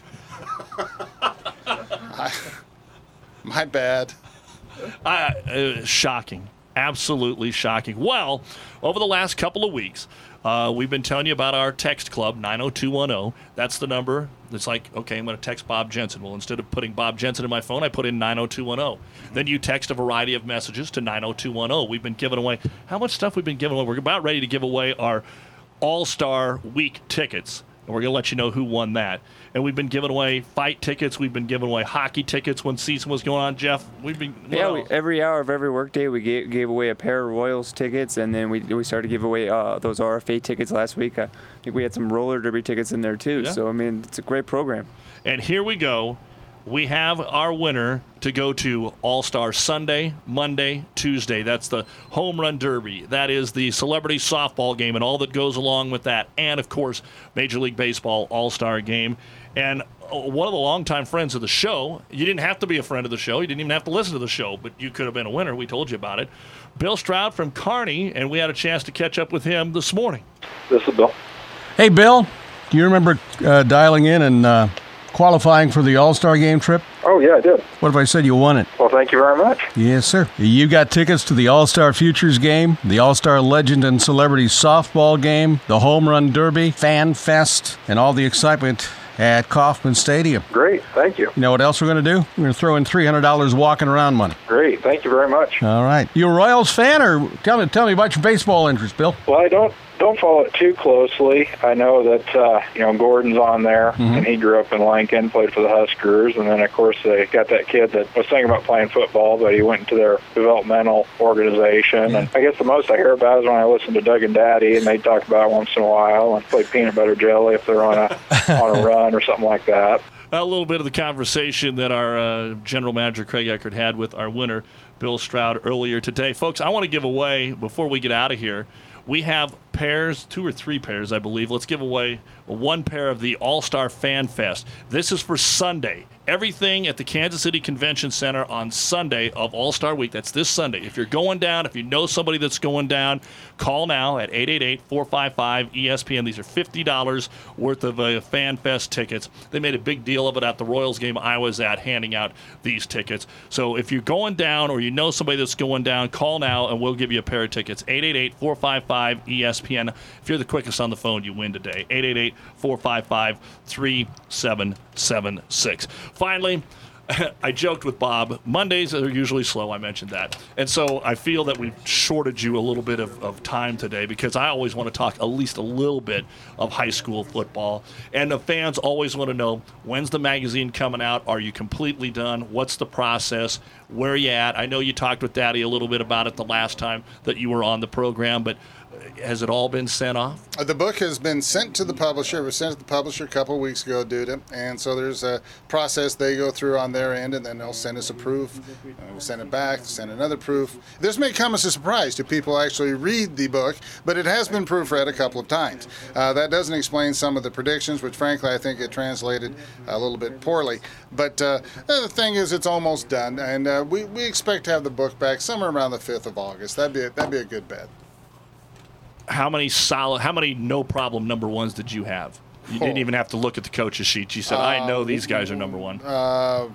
S8: I, my bad.
S7: Uh, uh, shocking. Absolutely shocking. Well, over the last couple of weeks, uh, we've been telling you about our text club, nine oh two one oh. That's the number. It's like, okay, I'm going to text Bob Jensen. Well, instead of putting Bob Jensen in my phone, I put in nine oh two one oh. Then you text a variety of messages to nine oh two one oh. We've been giving away, how much stuff we've been giving away? We're about ready to give away our All-Star Week tickets. And we're going to let you know who won that. And we've been giving away fight tickets. We've been giving away hockey tickets when season was going on. Jeff, we've been...
S6: Yeah, we, every hour of every workday, we gave, gave away a pair of Royals tickets, and then we we started to give away uh, those R F A tickets last week. I think we had some roller derby tickets in there, too.
S7: Yeah.
S6: So, I mean, it's a great program.
S7: And here we go. We have our winner to go to All-Star Sunday, Monday, Tuesday. That's the Home Run Derby. That is the celebrity softball game and all that goes along with that. And, of course, Major League Baseball All-Star Game. And one of the longtime friends of the show, you didn't have to be a friend of the show. You didn't even have to listen to the show, but you could have been a winner. We told you about it. Bill Stroud from Kearney, and we had a chance to catch up with him this morning.
S14: This is Bill.
S15: Hey, Bill, do you remember uh, dialing in and uh, qualifying for the All-Star Game trip?
S14: Oh, yeah, I did.
S15: What if I said you won it?
S14: Well, thank you very much.
S15: Yes, sir. You got tickets to the All-Star Futures Game, the All-Star Legend and Celebrity Softball Game, the Home Run Derby, Fan Fest, and all the excitement at Kauffman Stadium.
S14: Great, thank you.
S15: You know what else we're going to do? We're going to throw in three hundred dollars walking around money.
S14: Great, thank you very much.
S15: All right. You a Royals fan, or tell me tell me about your baseball interest, Bill?
S14: Well, I don't don't follow it too closely. I know that uh, you know Gordon's on there, mm-hmm. and he grew up in Lincoln, played for the Huskers, and then of course they got that kid that was thinking about playing football, but he went into their developmental organization. Yeah. And I guess the most I hear about is when I listen to Doug and Daddy, and they talk about it once in a while, and play peanut butter jelly if they're on a on a run or something like that.
S7: A little bit of the conversation that our uh, general manager Craig Eckert had with our winner Bill Stroud earlier today. Folks, I want to give away, before we get out of here, we have pairs, two or three pairs, I believe. Let's give away one pair of the All-Star Fan Fest. This is for Sunday. Everything at the Kansas City Convention Center on Sunday of All-Star Week. That's this Sunday. If you're going down, if you know somebody that's going down, call now at eight eight eight, four five five, E S P N. These are fifty dollars worth of uh, Fan Fest tickets. They made a big deal of it at the Royals game I was at, handing out these tickets. So if you're going down or you know somebody that's going down, call now and we'll give you a pair of tickets. eight eight eight, four five five, E S P N. If you're the quickest on the phone, you win today. eight eight eight, four five five, three seven seven six. Finally, I joked with Bob, Mondays are usually slow, I mentioned that. And so I feel that we've shorted you a little bit of, of time today because I always want to talk at least a little bit of high school football. And the fans always want to know, when's the magazine coming out? Are you completely done? What's the process? Where are you at? I know you talked with Daddy a little bit about it the last time that you were on the program, but has it all been sent off?
S8: The book has been sent to the publisher. It was sent to the publisher a couple of weeks ago, dude. And so there's a process they go through on their end, and then they'll send us a proof. Uh, we'll send it back, send another proof. This may come as a surprise to people who actually read the book, but it has been proofread a couple of times. Uh, that doesn't explain some of the predictions, which frankly I think it translated a little bit poorly. But uh, the thing is, it's almost done, and uh, we, we expect to have the book back somewhere around the fifth of August. That'd be a, that'd be a good bet.
S7: How many solid, how many no problem number ones did you have? You oh. didn't even have to look at the coach's sheet. You said, uh, I know these guys are number one.
S8: Uh,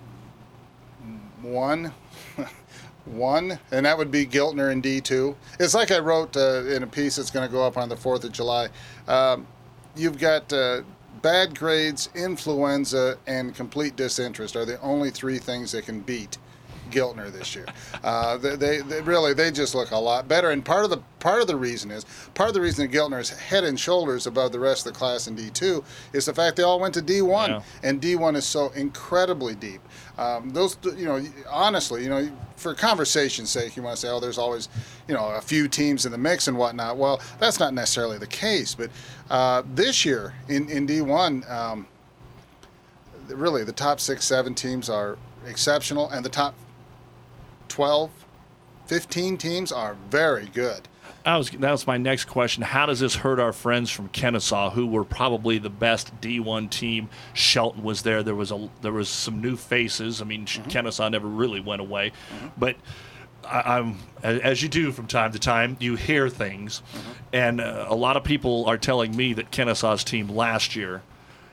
S8: one. One, and that would be Giltner in D two. It's like I wrote uh, in a piece that's going to go up on the fourth of July. Um, you've got uh, bad grades, influenza, and complete disinterest are the only three things that can beat Giltner this year. Uh, they, they, they really they just look a lot better, and part of the part of the reason is part of the reason that Giltner is head and shoulders above the rest of the class in D two is the fact they all went to D one, yeah. and D one is so incredibly deep. Um, those, you know, honestly, you know, for conversation's sake, you want to say, oh, there's always, you know, a few teams in the mix and whatnot. Well, that's not necessarily the case, but uh, this year in in D one, um, really the top six, seven teams are exceptional, and the top twelve, fifteen teams are very good.
S7: I was, that was my next question. How does this hurt our friends from Kennesaw, who were probably the best D one team? Shelton was there. There was a there was some new faces. I mean, mm-hmm. Kennesaw never really went away, mm-hmm. but I, I'm as you do from time to time, you hear things, mm-hmm. and uh, a lot of people are telling me that Kennesaw's team last year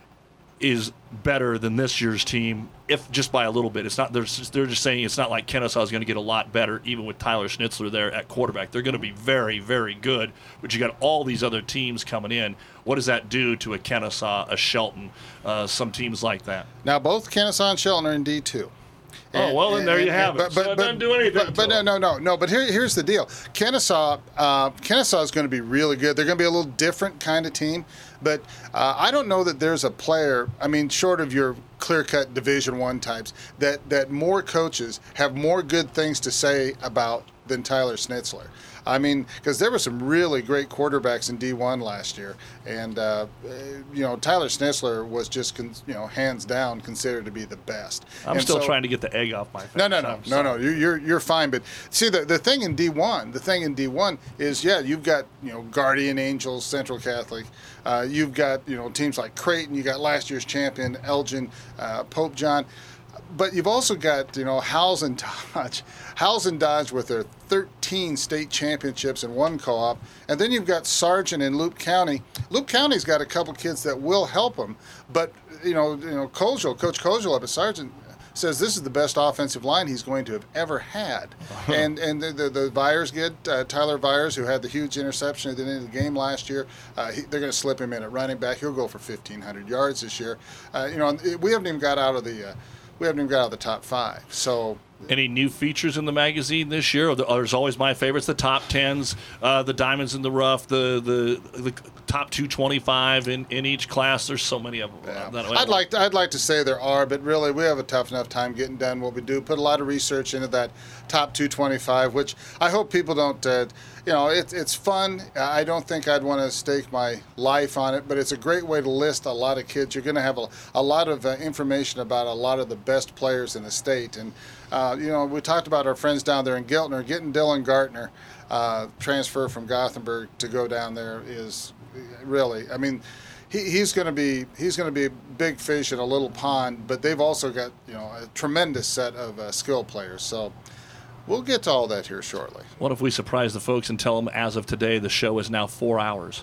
S7: is better than this year's team, if just by a little bit. It's not. They're just, they're just saying it's not like Kennesaw is going to get a lot better, even with Tyler Schnitzler there at quarterback. They're going to be very, very good. But you got all these other teams coming in. What does that do to a Kennesaw, a Shelton, uh, some teams like that?
S8: Now both Kennesaw and Shelton are in D two.
S7: Oh, well, then there
S8: and,
S7: you have
S8: and,
S7: it. But, so but, it doesn't do anything.
S8: But, but no, no, no, no. But here, here's the deal. Kennesaw, uh, Kennesaw is going to be really good. They're going to be a little different kind of team. But uh, I don't know that there's a player, I mean, short of your clear-cut Division One types, that, that more coaches have more good things to say about than Tyler Schnitzler. I mean, because there were some really great quarterbacks in D one last year, and uh, you know Tyler Schnitzler was just con- you know hands down considered to be the best.
S7: I'm
S8: and
S7: still
S8: so,
S7: trying to get the egg off my face.
S8: No, no, no,
S7: I'm
S8: no,
S7: sorry.
S8: no. You're, you're you're fine. But see, the the thing in D one, the thing in D one is yeah, you've got you know Guardian Angels, Central Catholic. Uh, you've got you know teams like Creighton. You got last year's champion Elgin, uh, Pope John. But you've also got, you know, Howells and Dodge. Howells and Dodge with their thirteen state championships in one co-op. And then you've got Sargent in Loup County. Loup County's got a couple kids that will help them. But, you know, you know, Kozel, Coach Kozel up at Sargent says this is the best offensive line he's going to have ever had. Uh-huh. And and the, the, the Vyers kid, uh, Tyler Vyers, who had the huge interception at the end of the game last year, uh, he, they're going to slip him in at running back. He'll go for fifteen hundred yards this year. Uh, you know, we haven't even got out of the... Uh, We haven't even got out of the top five. So,
S7: any new features in the magazine this year? Or the, there's always my favorites: the top tens, uh, the diamonds in the rough, the the, the top two twenty-five in, in each class. There's so many of them.
S8: Yeah.
S7: That
S8: I'd like to, I'd like to say there are, but really we have a tough enough time getting done what we do. Put a lot of research into that top two twenty-five, which I hope people don't. Uh, you know, it's it's fun. I don't think I'd want to stake my life on it, but it's a great way to list a lot of kids. You're going to have a, a lot of uh, information about a lot of the best players in the state. And, uh, you know, we talked about our friends down there in Giltner. Getting Dylan Gartner uh, transfer from Gothenburg to go down there is really, I mean, he, he's going to be he's going to be a big fish in a little pond, but they've also got, you know, a tremendous set of uh, skill players. So we'll get to all that here shortly.
S7: What if we surprise the folks and tell them as of today the show is now four hours?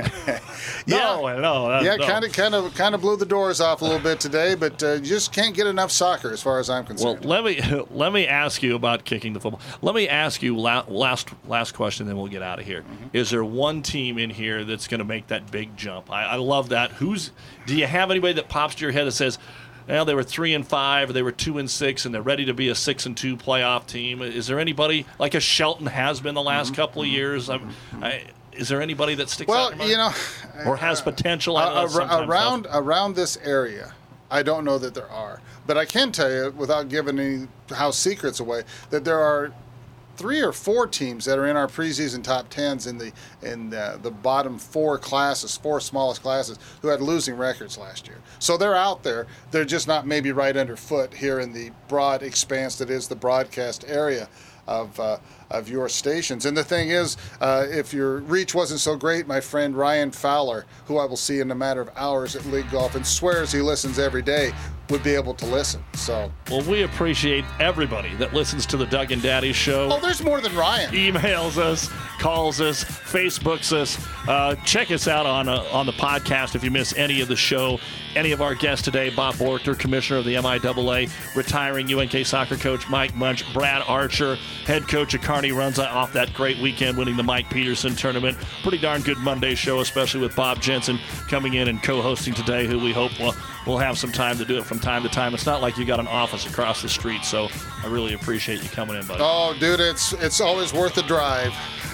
S8: yeah,
S7: no, no,
S8: yeah,
S7: no.
S8: kind of, kind of, kind of blew the doors off a little bit today, but uh, you just can't get enough soccer, as far as I'm concerned.
S7: Well, let me let me ask you about kicking the football. Let me ask you la- last last question, then we'll get out of here. Mm-hmm. Is there one team in here that's going to make that big jump? I, I love that. Who's? Do you have anybody that pops to your head that says, well, they were three and five, or they were two and six, and they're ready to be a six and two playoff team? Is there anybody like a Shelton has been the last mm-hmm. couple of years? I, I, is there anybody that sticks
S8: well,
S7: out?
S8: Well, you know,
S7: or has potential
S8: uh, uh, around tough. around this area? I don't know that there are, but I can tell you, without giving any house secrets away, that there are three or four teams that are in our preseason top tens in the in the, the bottom four classes, four smallest classes, who had losing records last year. So they're out there. They're just not maybe right underfoot here in the broad expanse that is the broadcast area of uh, of your stations. And the thing is, uh, if your reach wasn't so great, my friend Ryan Fowler, who I will see in a matter of hours at League Golf and swears he listens every day, would be able to listen. So,
S7: well, we appreciate everybody that listens to the Doug and Daddy Show.
S8: Oh, there's more than Ryan.
S7: Emails us, calls us, Facebooks us. Uh, check us out on uh, on the podcast if you miss any of the show. Any of our guests today: Bob Borchter, Commissioner of the M I A A, retiring U N K soccer coach Mike Munch, Brad Archer, head coach of Kearney, runs off that great weekend winning the Mike Peterson tournament. Pretty darn good Monday show, especially with Bob Jensen coming in and co-hosting today, who we hope will we'll have some time to do it from time to time. It's not like you got an office across the street, so I really appreciate you coming in, buddy.
S8: Oh, dude, it's it's always worth the drive.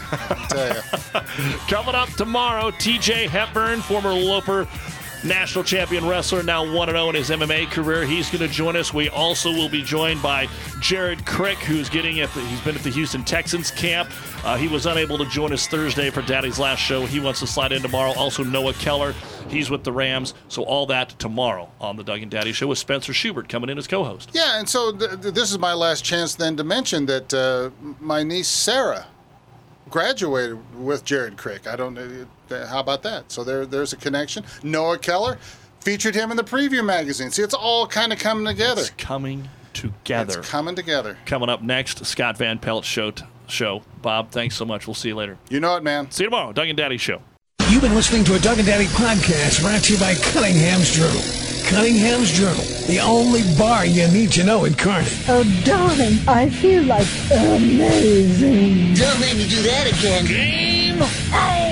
S8: I tell you.
S7: Coming up tomorrow, T J Hepburn, former Loper national champion wrestler, now one and oh in his M M A career. He's going to join us. We also will be joined by Jared Crick, who's getting at the, he's been at the Houston Texans camp. Uh, he was unable to join us Thursday for Daddy's last show. He wants to slide in tomorrow. Also, Noah Keller. He's with the Rams. So all that tomorrow on the Doug and Daddy Show with Spencer Schubert coming in as co-host.
S8: Yeah, and so th- th- this is my last chance then to mention that uh, my niece Sarah graduated with Jared Crick. I don't know. How about that? So there, there's a connection. Noah Keller featured him in the preview magazine. See, it's all kind of coming together.
S7: It's coming together.
S8: It's coming together.
S7: Coming up next, Scott Van Pelt show. T- show. Bob, thanks so much. We'll see you later.
S8: You know it, man.
S7: See you tomorrow. Doug and Daddy Show.
S10: You've been listening to a Doug and Daddy podcast brought to you by Cunningham's Journal. Cunningham's Journal, the only bar you need to know in Kearney.
S16: Oh, darling, I feel like amazing.
S10: Don't make me do that again.
S16: Game